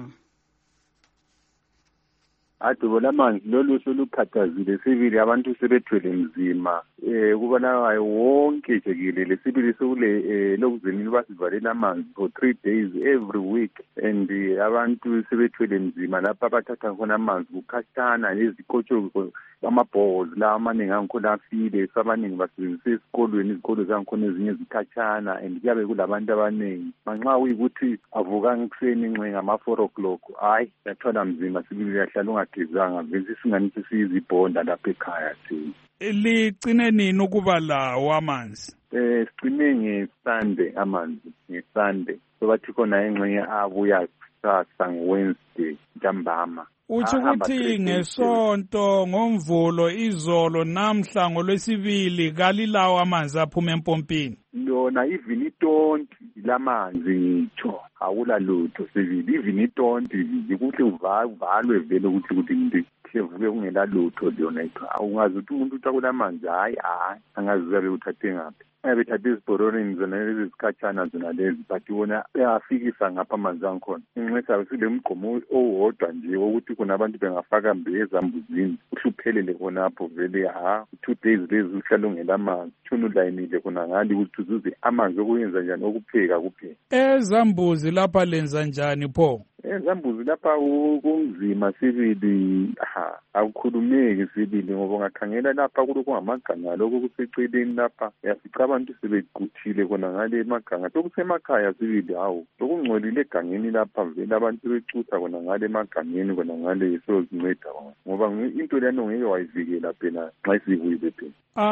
Adubo lamanzi lolu solukhathazile sibili abantu sebethwele nzima eh kubonakala wonke jikelele sibili sokule lokuzimini basivalela amanzi for three days every week and abantu sebethwele nzima lapha abathatha khona amanzi kukhathana lezikotshoko amabhozi la amaningi angikhona afile sabaningi basebenzisa esikolweni izikolo zangikhona ezinye zikhathana and kuyabe kulabantu abaningi manxa uyikuthi avuka ngikuseni nxe ngama four o'clock hayi yathola mzima sibili yahlala ungagezanga vele singanithi sizibhonda lapha ekhaya thina. Ligcine nini ukuba lawo amanzi? Eh sigcine ngeSunday amanzi ngeSunday so bathi khona engxenye abuya kusasa ngeWednesday ntambama. Uthi ukuthi ngesonto ngomvulo izolo namhla ngolwesibili kalilawo amanzi aphuma empompini. Lona even itonti lamanzi ngitsho awula lutho sivili even itonti ukuthi uvalwe vele ukuthi ukuthi ngithi kuvuke kungela lutho lona itho awungazi ukuthi umuntu uthakula amanzi hayi hayi angazizabe uthathe ngaphi ayebethathe izibhoronini zona lezi zikhatshana zona lezi but wona uyafikisa ngapha amanzi angikhona inxesa sile mgqomo owodwa nje ukuthi kunabantu bengafaka mbe ezambuzini uhluphelele khonapho vele ha two days lezi uhlala ungela amanzi thuna ulayinile khona ngali ukuthi uzuze amanzi okuyenza njani okupheka kuphela. Ezambuzi lapha lenza njani pho? Ezambuzi lapha kunzima sibili ha akukhulumeki sibili ngoba ungakhangela lapha kuloko ngamaganga lokho kuseceleni lapha yafica abantu sebequthile khona ngale emaganga sokusemakhaya sibili hawo lokungcolile egangeni lapha vele abantu becutha khona ngale emagangeni khona ngale sozinceda ngoba into lento ngeke wayivikela phela xa isibuyile phela.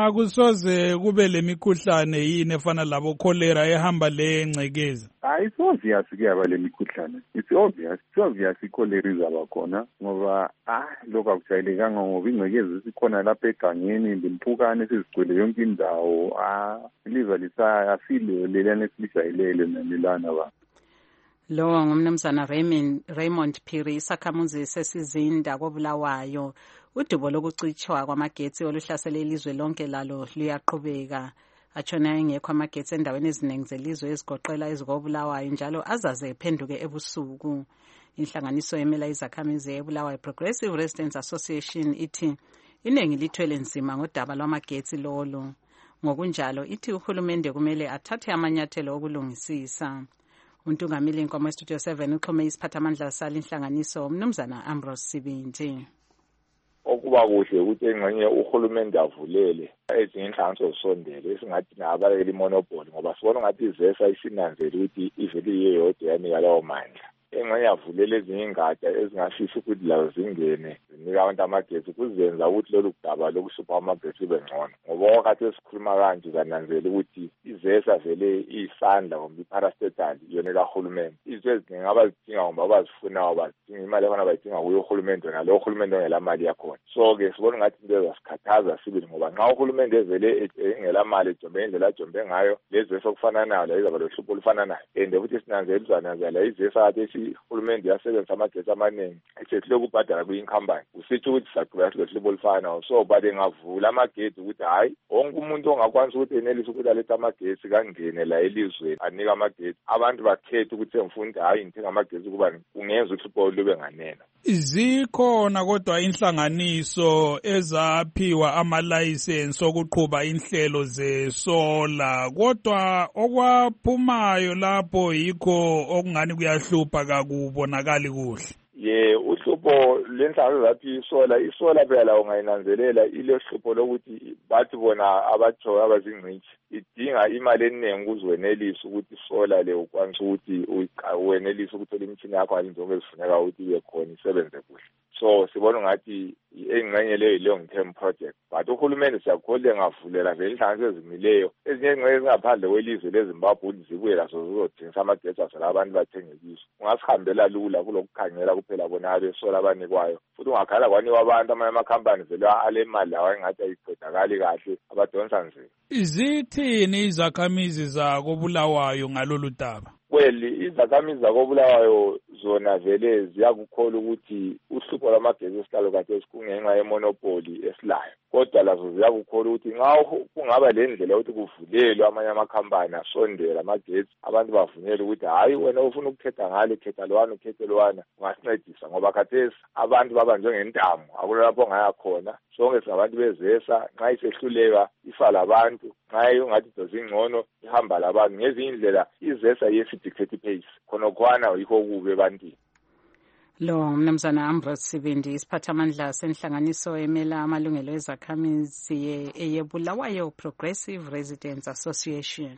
Akusoze kube lemikhuhlane yini efana labo cholera ehamba le ngcekeza? Hayi so obvious ke yaba lemikhuhlane. It's obvious, it's obvious cholera izaba khona ngoba ah lokho akujayelekanga ngoba ingcekeza isikhona lapha egangeni lempukane sizigcwele yonke indawo ah liva lisaya afile lelane silijayelele nalelana ba. Lo ngumnumzana Raymond Raymond Phiri isakhamuzi sesizinda kobulawayo. Udubo lokucitshwa kwamagetsi oluhlasele ilizwe lonke lalo liyaqhubeka. Atshona engekho amagetsi endaweni eziningi zelizwe ezigoqela ezikobulawayo njalo azaze ephenduke ebusuku. Inhlanganiso emela izakhamizi eBulawayo Progressive Residents Association ithi iningi lithwele nzima ngodaba lwamagetsi lolo. Ngokunjalo ithi uhulumende kumele athathe amanyathelo okulungisisa. Untungameli inkomo Studio seven uxhome isiphathamandla sala inhlanganiso umnumzana Ambrose Sibindi. Okuba kuhle ukuthi engxenye uhulumende avulele ezinye inhlanganiso zisondele esingathi nabalekela imonopoly ngoba sibona ngathi izesa isinanzela ukuthi ivele iyeyodwa yanika lawo mandla. Engxenye avulele ezinye ingadi ezingafisa ukuthi lazo zingene zinika abantu amagetsi kuzenza ukuthi lolu daba lokusupha amagetsi ube ngcono ngoba wakati esikhuluma kanje zananzela ukuthi izesa vele isandla ngoba iparastatal yona kahulumende izinto eziningi abazidinga ngoba abazifunayo bazidinga imali efana bayidinga kuyo uhulumende wona lo uhulumende ongela mali yakhona so ke sibona ngathi into ezasikhathaza sibili ngoba nxa uhulumende evele engela mali ejombe indlela ajombe ngayo lezesa okufana nayo la izaba lohlupho olufana nayo and futhi sinanzela uzananzela izesa athi uhulumende yasebenzisa amagetsi amaningi esehlule ukubhadala kwi-incumbent usitsho ukuthi saqhubeka silohlobo olufanayo so bade ngavula amagetsi ukuthi hayi wonke umuntu ongakwanisa ukuthi enelise ukuthi alethe amagetsi kangene la elizweni anika amagetsi abantu bakhethe ukuthi engifunda hayi ngithenga amagetsi kuba kungenza uhlupho lube nganeno. Zikhona kodwa inhlanganiso ezaphiwa amalayisensi okuqhuba inhlelo zesola kodwa okwaphumayo lapho yikho okungani kuyahlupha kakubonakali kuhle. Ye uhlupho uhlupho lenhlanganiso zaphi isola isola phela lawo ungayinanzelela ile hlupho lokuthi bathi bona abajoya abazingcitshi idinga imali eningi ukuze wenelise ukuthi isola le ukwanisa ukuthi wenelise ukuthola imitshini yakho njengoba ezifuneka ukuthi ibe khona isebenze kuhle. So sibona ngathi engxenye leyo long term project but uhulumeni siyakholwa ngavulela vele inhlanganiso ezimileyo ezinye ingxenye ezingaphandle kwelizwe leZimbabwe zibuye lazo zizothengisa amagetsi asala abantu bathenge kizo. Ungasihambela lula kulokukhangela kuphela bona abesola abanikwayo futhi ungakhala kwanikwa abantu amanye amakhampani vele ale mali lawo engathi ayiqedakali kahle abadonsa nzima. Izithini izakhamizi zakobulawayo ngalolu daba? Kweli izakhamizi zakobulawayo zona vele ziyakukholwa ukuthi uhlupho lwamagesi esihlalo kade sikungenxa yemonopoli esilayo kodwa lazo ziyakukholwa ukuthi nxa kungaba le ndlela yokuthi kuvulelwe amanye amakhampani asondela amagesi abantu bavunyelwe ukuthi hayi wena ufuna ukukhetha ngale khetha lwana ukhethe lwana ungasincedisa ngoba khathesi abantu babanjwe ngentamo akulapho ongaya khona sonke singabantu bezesa nxa isehluleka ifa labantu nxa ungathi dozingcono ihamba labantu ngezinye indlela izesa yesidictate pace khonokwana yikho kube ebantwini. Lo mnumzana Ambrose Sibindi isiphathamandla senhlanganiso emela amalungelo ezakhamizi eyebulawayo Progressive Residents Association.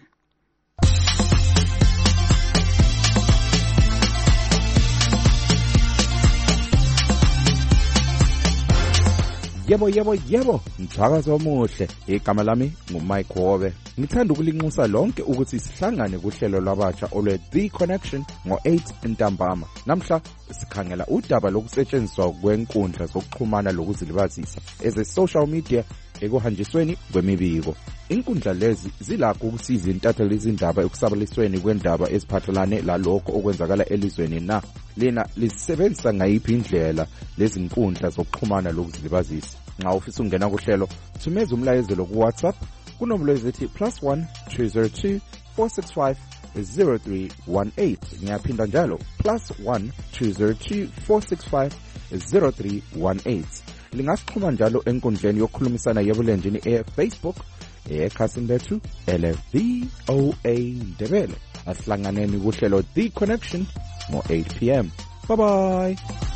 Yebo yebo yebo mthakazo omuhle igama lami nguMike Wobe ngithanda ukulinxusa lonke ukuthi sihlangane kuhlelo lwabatsha olwe The Connection ngo eight ntambama namhla sikhangela udaba lokusetshenziswa kwenkundla zokuxhumana lokuzilibazisa eze social media ekuhanjisweni kwemibiko. Inkundla lezi zilakho ukusiza intatheli izindaba ekusabalisweni kwendaba eziphathelane lalokho okwenzakala elizweni na lena lisebenzisa ngayiphi indlela lezi nkundla zokuxhumana lokuzilibazisa. Nxa ufisa ungena kuhlelo thumeza umlayezelo ku WhatsApp kunombolo ezithi plus one two zero two four six five zero three one eight ngiyaphinda njalo plus one two zero two four six five zero three one eight. Lingasixhuma njalo enkundleni yokukhulumisana yebulenjini e-Facebook ekhasini lethu ele V O A Ndebele. Asihlanganeni kuhlelo The Connection ngo eight p m Bye bye.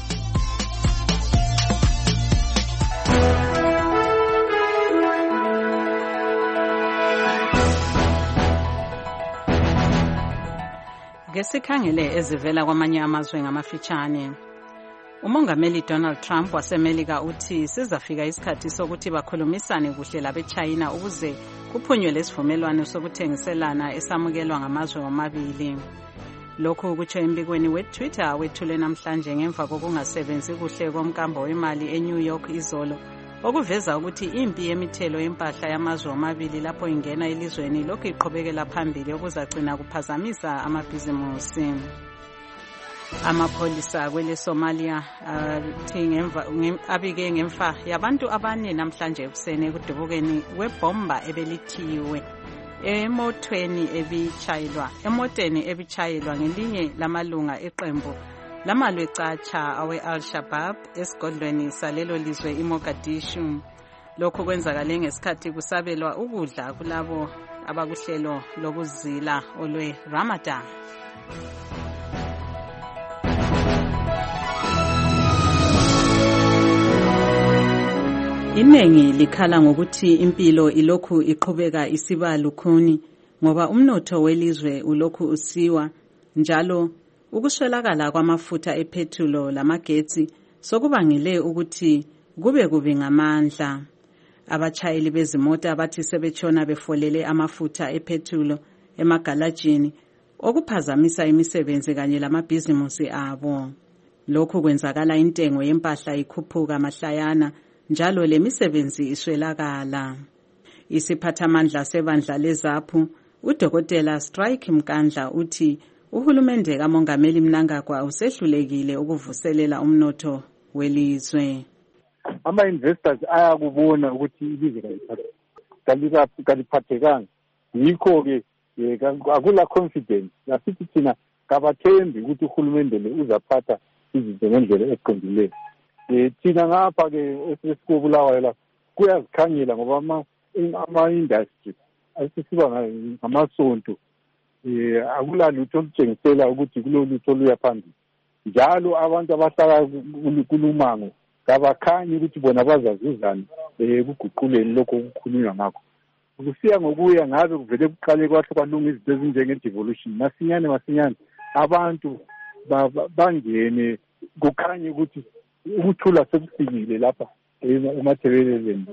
Ngesikhangele ezivela kwamanye amazwe ngamafitshane. Umongameli Donald Trump wasemelika uthi sizafika isikhathi sokuthi bakhulumisane kuhle labeChina ukuze kuphunywe lesivumelwano sokuthengiselana esamukelwa ngamazwe omabili. Lokhu kutsho embikweni we-Twitter wethule namhlanje ngemva kokungasebenzi kuhle komkambo wemali eNew York izolo okuveza ukuthi impi yemithelo yempahla yamazwe omabili lapho ingena elizweni lokhu iqhubekela phambili okuzagcina kuphazamisa amabhizimusi. Amapholisa kwele Somalia athi ngemva abike ngemfa yabantu abane namhlanje ekuseni ekudubukeni kwebomba ebelithiwe emotweni ebichayilwa emoteni ebichayilwa ngelinye lamalunga eqembu lamalwecatsha awe Al-Shabaab esigodlweni salelo lizwe iMogadishu. Lokhu kwenzakale ngesikhathi kusabelwa ukudla kulabo abakuhlelo lokuzila olwe Ramadan. Iningi likhala ngokuthi impilo ilokhu iqhubeka isiba lukhuni ngoba umnotho welizwe ulokhu usiwa njalo ukuswelakala kwamafutha epetrol lamagetsi sokubangile ukuthi kube kubi ngamandla. Abachayeli bezimota bathi sebetshona befolele amafutha epetrol emagalajini okuphazamisa imisebenzi kanye lamabhizimusi abo. Lokhu kwenzakala intengo yempahla ikhuphuka mahlayana njalo lemisebenzi iswelakala. Isiphathamandla sebandla leZAPU uDokotela Strike Mkandla uthi uhulumende kaMongameli Mnangagwa usehlulekile ukuvuselela umnotho welizwe. Ama investors ayakubona ukuthi ilizwe kaliphathekanga yikho ke akula confidence nasithi thina kabathembi ukuthi uhulumende le uzaphatha izinto ngendlela eqondileyo. Eh thina ngapha ke esikubulawayo la kuyazikhanyela ngoba ama ama industry asisiba ngamasonto eh akula lutho olutshengisela ukuthi kulolutho luya phambili. njalo abantu abahlala kulumango kabakhanyi ukuthi bona bazazuzana um kuguquleni lokho okukhulunywa ngakho. Kusiya ngokuya ngabe kuvele kuqale kwahle kwalunga izinto ezinjenge-devolution. Masinyane masinyane abantu bangene kukhanye ukuthi ukuthula sekufikile lapha emathebeleleni.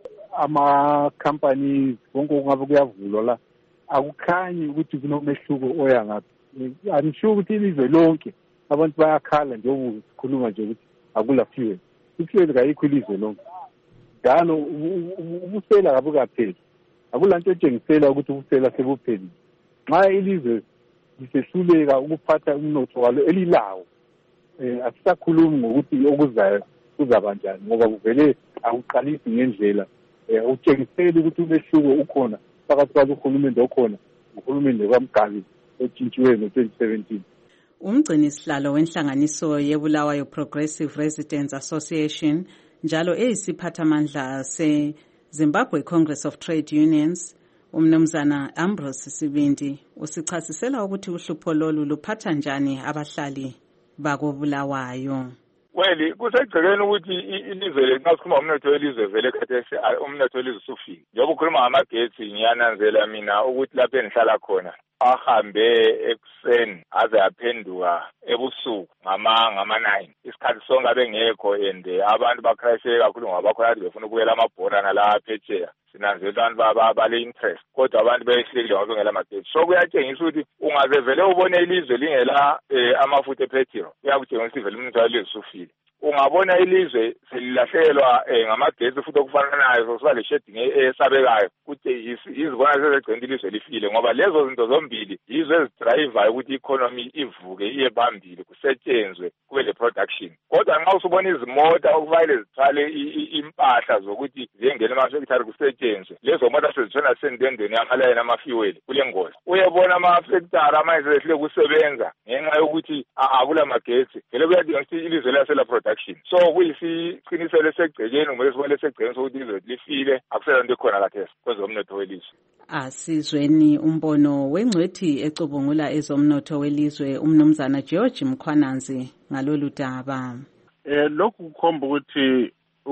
Ama-companies konke okungabe kuyavulwa la akukhanyi ukuthi kunomehluko oya ngaphi. I'm sure ukuthi ilizwe lonke abantu bayakhala njengoba sikhuluma nje ukuthi akula fuel. I-fuel kayikho ilizwe lonke. Njalo ubusela kabukapheli. Akula nto etshengisela ukuthi ubusela sebuphelile. Nxa ilizwe lisehluleka ukuphatha umnotho walo elilawo, eh asisakhulumi ngokuthi okuzayo kuzaba njani ngoba kuvele akuqalisi ngendlela eh utshengisela ukuthi umehluko ukhona phakathi kwalohulumende okhona uhulumende kaMgabi otshintshiwe ngo-twenty seventeen. Umgcini sihlalo wenhlanganiso yeBulawayo Progressive Residents Association njalo eyisiphathamandla se Zimbabwe Congress of Trade Unions, umnumzana Ambrose Sibindi usichasisela ukuthi uhlupho lolu luphatha njani abahlali bakobulawayo. Well, kusegcekeni ukuthi ilizwe lesikhuluma umnotho welizwe vele khathesi umnotho welizwe usufile. Njengoba ukhuluma ngamagetsi ngiyananzela mina ukuthi lapho engihlala khona ahambe ekuseni aze aphenduka ebusuku ngama ngama nine. Isikhathi sonke abengekho and abantu bakhrayiseke kakhulu ngoba bakhona befuna ukuyela amabhora nala phetsheya. Sinanzela abantu bale interest kodwa abantu behlekile ngoba bengela magetsi. So kuyatshengisa ukuthi ungaze vele ubone ilizwe lingela amafutha epetrol. Kuyakutshengisa vele umnotho welizwe usufile. Ungabona ilizwe selilahlekelwa ngamagetsi futhi okufananayo sokuba le shedding esabekayo ukuthi izibona sezegcina ilizwe lifile ngoba lezo zinto zombili yizo ezidrive ukuthi i-economy ivuke iye phambili kusetshenzwe kube le production. Kodwa nxa usubona izimota okufanele zithwale impahla zokuthi ziyengena emafactory kusetshenzwe lezo mota sezithona sendendweni yamalayini ama-fuel kule ngozi. Uyebona ama-factory amanje sehlele ukusebenza ngenxa yokuthi akula magetsi vele kuyadinga ukuthi ilizwe lasela production. So kuyisiqiniselo esegcekeni kumele sibone esegcekeni sokuthi ilizwe lifile akusela nto ekhona kathesi kwezomnotho welizwe. Asizweni umbono wengcwethi ecubungula ezomnotho welizwe umnumzana George Mkhwananzi ngalolu daba. Eh lokhu kukhomba ukuthi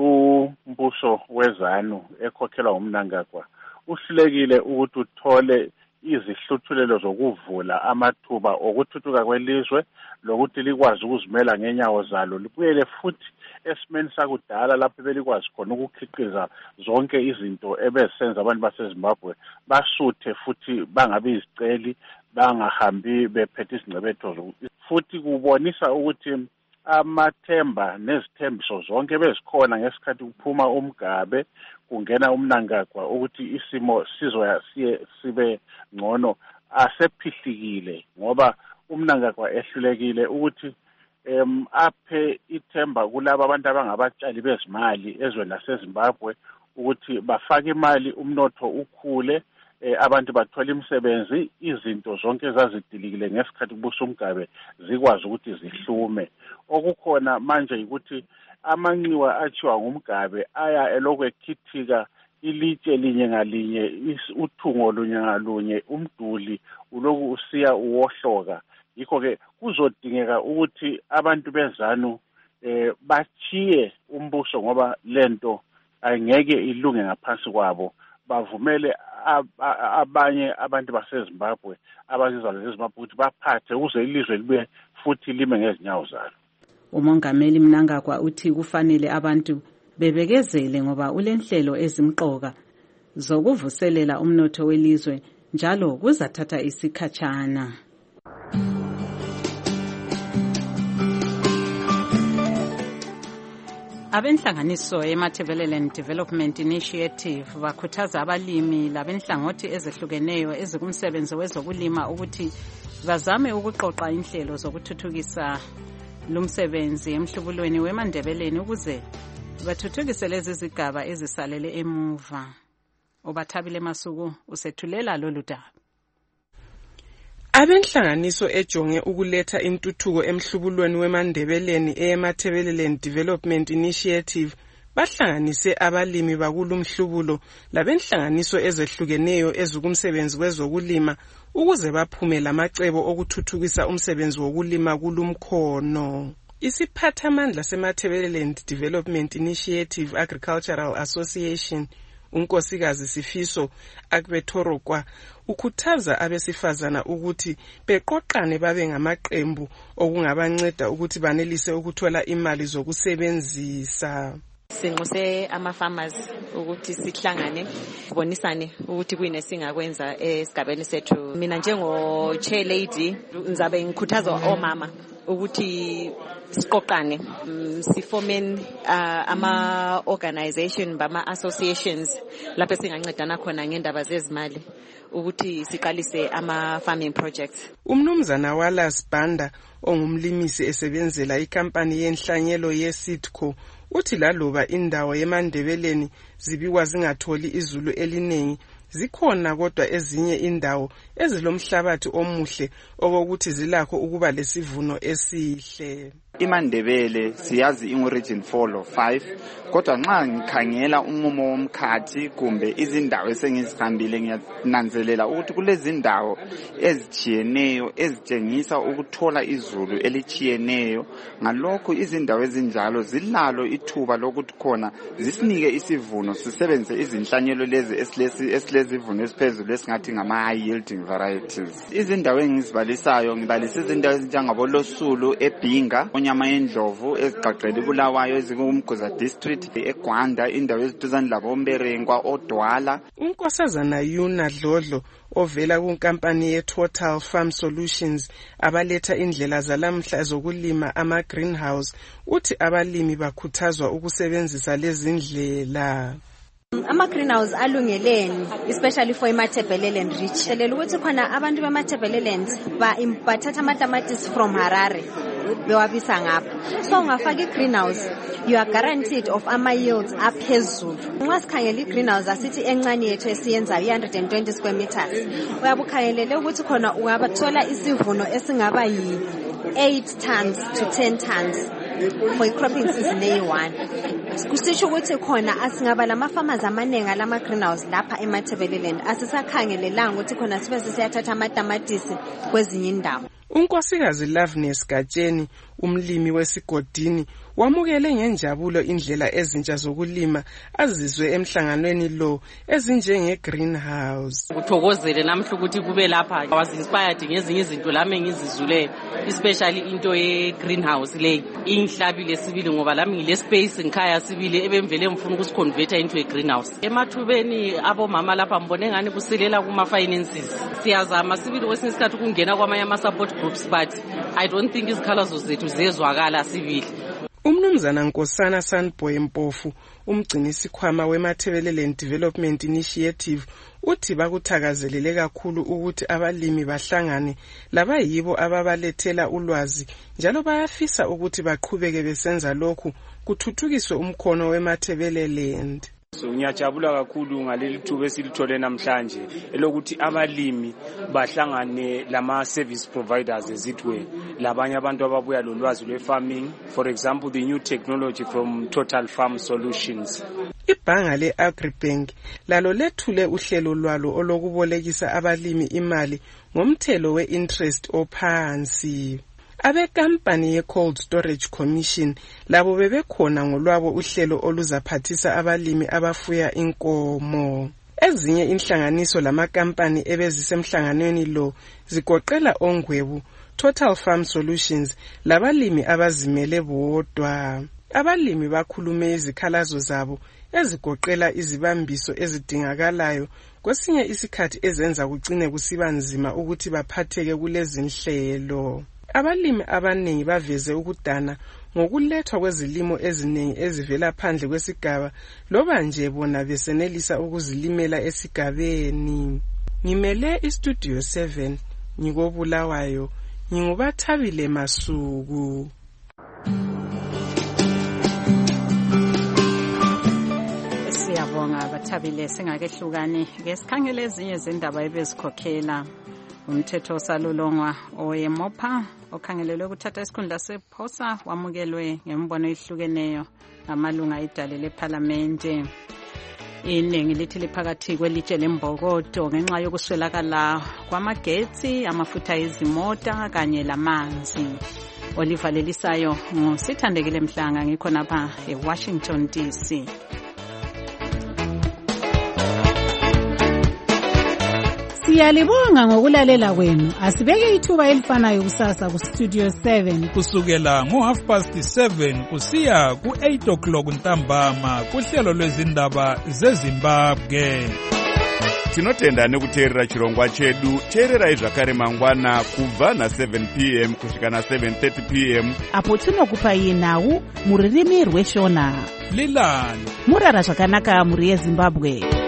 umbuso wezanu ekhokhelwa uMnangagwa uhlulekile ukuthi uthole izihluthulelo zokuvula amathuba okuthuthuka kwelizwe lokuthi likwazi ukuzimela ngenyawo zalo libuyele futhi esimeni sakudala lapho belikwazi khona ukukhiqiza zonke izinto ebesenza abantu baseZimbabwe basuthe futhi bangabe iziceli bangahambi bephethe izingcebetho futhi kubonisa ukuthi amathemba nezithembiso zonke bezikhona ngesikhathi kuphuma uMgabe kungena uMnangagwa ukuthi isimo sizoya sibe ngcono asephihlikile ngoba uMnangagwa ehlulekile ukuthi em aphe ithemba kulabo abantu abangabatshali bezimali ezweni laseZimbabwe ukuthi bafake imali umnotho ukhule abantu bathola imisebenzi izinto zonke zazidilikile ngesikhathi kubusa uMgabe zikwazi ukuthi zihlume. Okukhona manje ukuthi amanxiwa achiwa nguMgabe aya elokhu ekhithika ilitshe linye ngalinye uthungo lunye ngalunye umduli uloku usiya uwohloka. Yikho ke kuzodingeka ukuthi abantu bezanu eh bachiye umbuso ngoba lento ayingeke ilunge ngaphansi kwabo bavumele abanye abantu baseZimbabwe abazizwana zeZimbabwe ukuthi baphathe ukuze ilizwe libe futhi lime ngezinyawo zalo. Umongameli Mnangagwa uthi kufanele abantu bebekezele ngoba ulenhlelo ezimqoka zokuvuselela umnotho welizwe njalo kuzathatha isikhatshana. Abenhlanganiso yeMatabeleland Development Initiative bakhuthaza abalimi labenhlangothi ezehlukeneyo ezikumsebenzi wezokulima ukuthi bazame ukuqoqa inhlelo zokuthuthukisa lumsebenzi emhlubulweni weMandebeleni ukuze bathuthukise lezi zigaba ezisalele emuva. Ubathabile Masuku usethulela lolu daba. Abenhlanganiso ejonge ukuletha intuthuko emhlubulweni weMandebeleni eMatabeleland Development Initiative bahlanganise abalimi bakulumhlubulo labenhlanganiso ezehlukeneyo ezikumsebenzi kwezokulima ukuze baphume lamacebo okuthuthukisa umsebenzi wokulima kulumkhono. Isiphathamandla seMatabeleland Development Initiative Agricultural Association unkosikazi Sifiso Akbetorokwa ukhuthaza abesifazana ukuthi beqoqane babe ngamaqembu okungabanceda ukuthi banelise ukuthola imali zokusebenzisa. Sinxuse ama-farmers ukuthi sihlangane sibonisane ukuthi kuyini singakwenza esigabeni sethu. Mina njengo-chair lady ngizabe ngikhuthaza omama ukuthi siqoqane siformen uh, ama-organization bama-associations lapho singancedana khona ngendaba zezimali ukuthi siqalise ama-farming projects. Umnumzana Wallace Banda ongumlimisi esebenzela ikampani yenhlanyelo ye-Sitco uthi laloba indawo yeMandebeleni zibikwa zingatholi izulu eliningi, zikhona kodwa ezinye indawo ezilomhlabathi omuhle okokuthi zilakho ukuba lesivuno esihle. iMandebele siyazi in-region four or five, kodwa nxa ngikhangela umumo womkhathi kumbe izindawo esengizihambile ngiyananzelela ukuthi kulezi ndawo ezitshiyeneyo ezitshengisa ukuthola izulu elichiyeneyo. Ngalokho izindawo ezinjalo zilalo ithuba lokuthi khona zisinike isivuno sisebenzise izinhlanyelo lezi esilezivuno esiphezulu esingathi ngama-high yielding varieties. Izindawo engizibalisayo ngibalisa izindawo ezinjengabo Losulu, eBhinga, Onyama Endlovu, ezigqagqele Bulawayo, ezikumguza district, eGwanda, indawo eziduzane labo Mberenkwa, Odwala. Unkosazana Yuna Dlodlo ovela kunkampani ye-Total Farm Solutions abaletha indlela zalamhla zokulima ama-greenhouse uthi abalimi bakhuthazwa ukusebenzisa lezi ndlela. Ama-greenhouse alungeleni especially for iMatabeleland reach. Lelela ukuthi khona abantu beMatabeleland bathatha amatamatisi from Harare bewabisa ngapha. So ungafaka i-greenhouse you are guaranteed of ama-yields aphezulu. Nxa sikhangela i-greenhouse asithi encane yethu esiyenzayo one hundred twenty square meters. Uyabukhangelele ukuthi khona ungabathola isivuno esingaba yi eight tons to ten tons for cropping season eyi one. Kusisho ukuthi khona asingaba lama-farmers amaningi alama-greenhouse lapha eMatabeleland asisakhangelelanga ukuthi khona sibe sesiyathatha amatamatisi kwezinye indawo. Unkosikazi Loveness Gatsheni umlimi wesigodini wamukele ngenjabulo indlela ezintsha zokulima azizwe emhlanganweni lo ezinjenge greenhouse. Uthokozele namhla ukuthi kube lapha was inspired ngezinye izinto lami ngizizule especially into ye greenhouse le inhlabile sibili ngoba lami ngile space ngikhaya sibili ebemvele ngifuna ukusiconverta into a greenhouse. Emathubeni abomama lapha mbone ngani kusilela kuma finances. Siyazama sibili kwesinye isikhathi kungena kwamanye ama support groups but I don't think izikhala zethu zezwakala sibili. Umnumzana Nkosana Sanboy Mpofu umgcinisikhwama weMatabeleland Development Initiative uthi bakuthakazelele kakhulu ukuthi abalimi bahlangane labayibo ababalethela ulwazi njalo bayafisa ukuthi baqhubeke besenza lokhu kuthuthukiswe umkhono weMatabeleland. So ngiyajabula kakhulu ngaleli thuba esilithole namhlanje elokuthi abalimi bahlangane lama service providers ezithwe labanye abantu ababuya lolwazi lwe-farming, for example the new technology from Total Farm Solutions. Ibhanga le-Agribank lalo lethule uhlelo lwalo olokubolekisa abalimi imali ngomthelo we-interest ophansi. Abekampani ye-Cold Storage Commission labo bebekhona ngolwabo uhlelo oluzaphathisa abalimi abafuya inkomo. Ezinye inhlanganiso lamakampani ebezisemhlanganweni lo zigoqela Ongwebu, Total Farm Solutions labalimi abazimele bodwa. Abalimi bakhulume izikhalazo zabo ezigoqela izibambiso ezidingakalayo kwesinye isikhathi ezenza kucine kusiba nzima ukuthi baphatheke kulezi nhlelo. Abalimi abaningi baveze ukudana ngokulethwa kwezilimo eziningi ezivela phandle kwesigaba loba nje bona besenelisa ukuzilimela esigabeni. Ngimele iStudio seven ngikobulawayo ngingubathabile Masuku. Siyabonga Bathabile, singakehlukani ke sikhangele ezinye izindaba ebezikhokhela. umthetho osalulongwa oweMOPA okhangelelwe ukuthatha isikhundla sephosa wamukelwe ngembono ehlukeneyo ngamalunga edale lephalamende. Iningi lithi liphakathi kwelitshe lembokodo ngenxa yokuswelakala kwamagetsi, amafutha ezimota kanye lamanzi. Olivalelisayo ngusithandekile Mhlanga ngikho napha eWashington D C. Siyalibonga ngokulalela kwenu. Asibeke ithuba elifanayo kusasa ku Studio seven kusukela ngo half past seven kusiya ku eight o'clock ntambama kuhlelo lwezindaba zeZimbabwe. Tinotenda nekuteerera chirongwa chedu. Teererai zvakare mangwana kubva na seven p m kusvika na seven thirty p m apo tinokupai nhau muririmi rweshona. Lilani murara zvakanaka muri yeZimbabwe.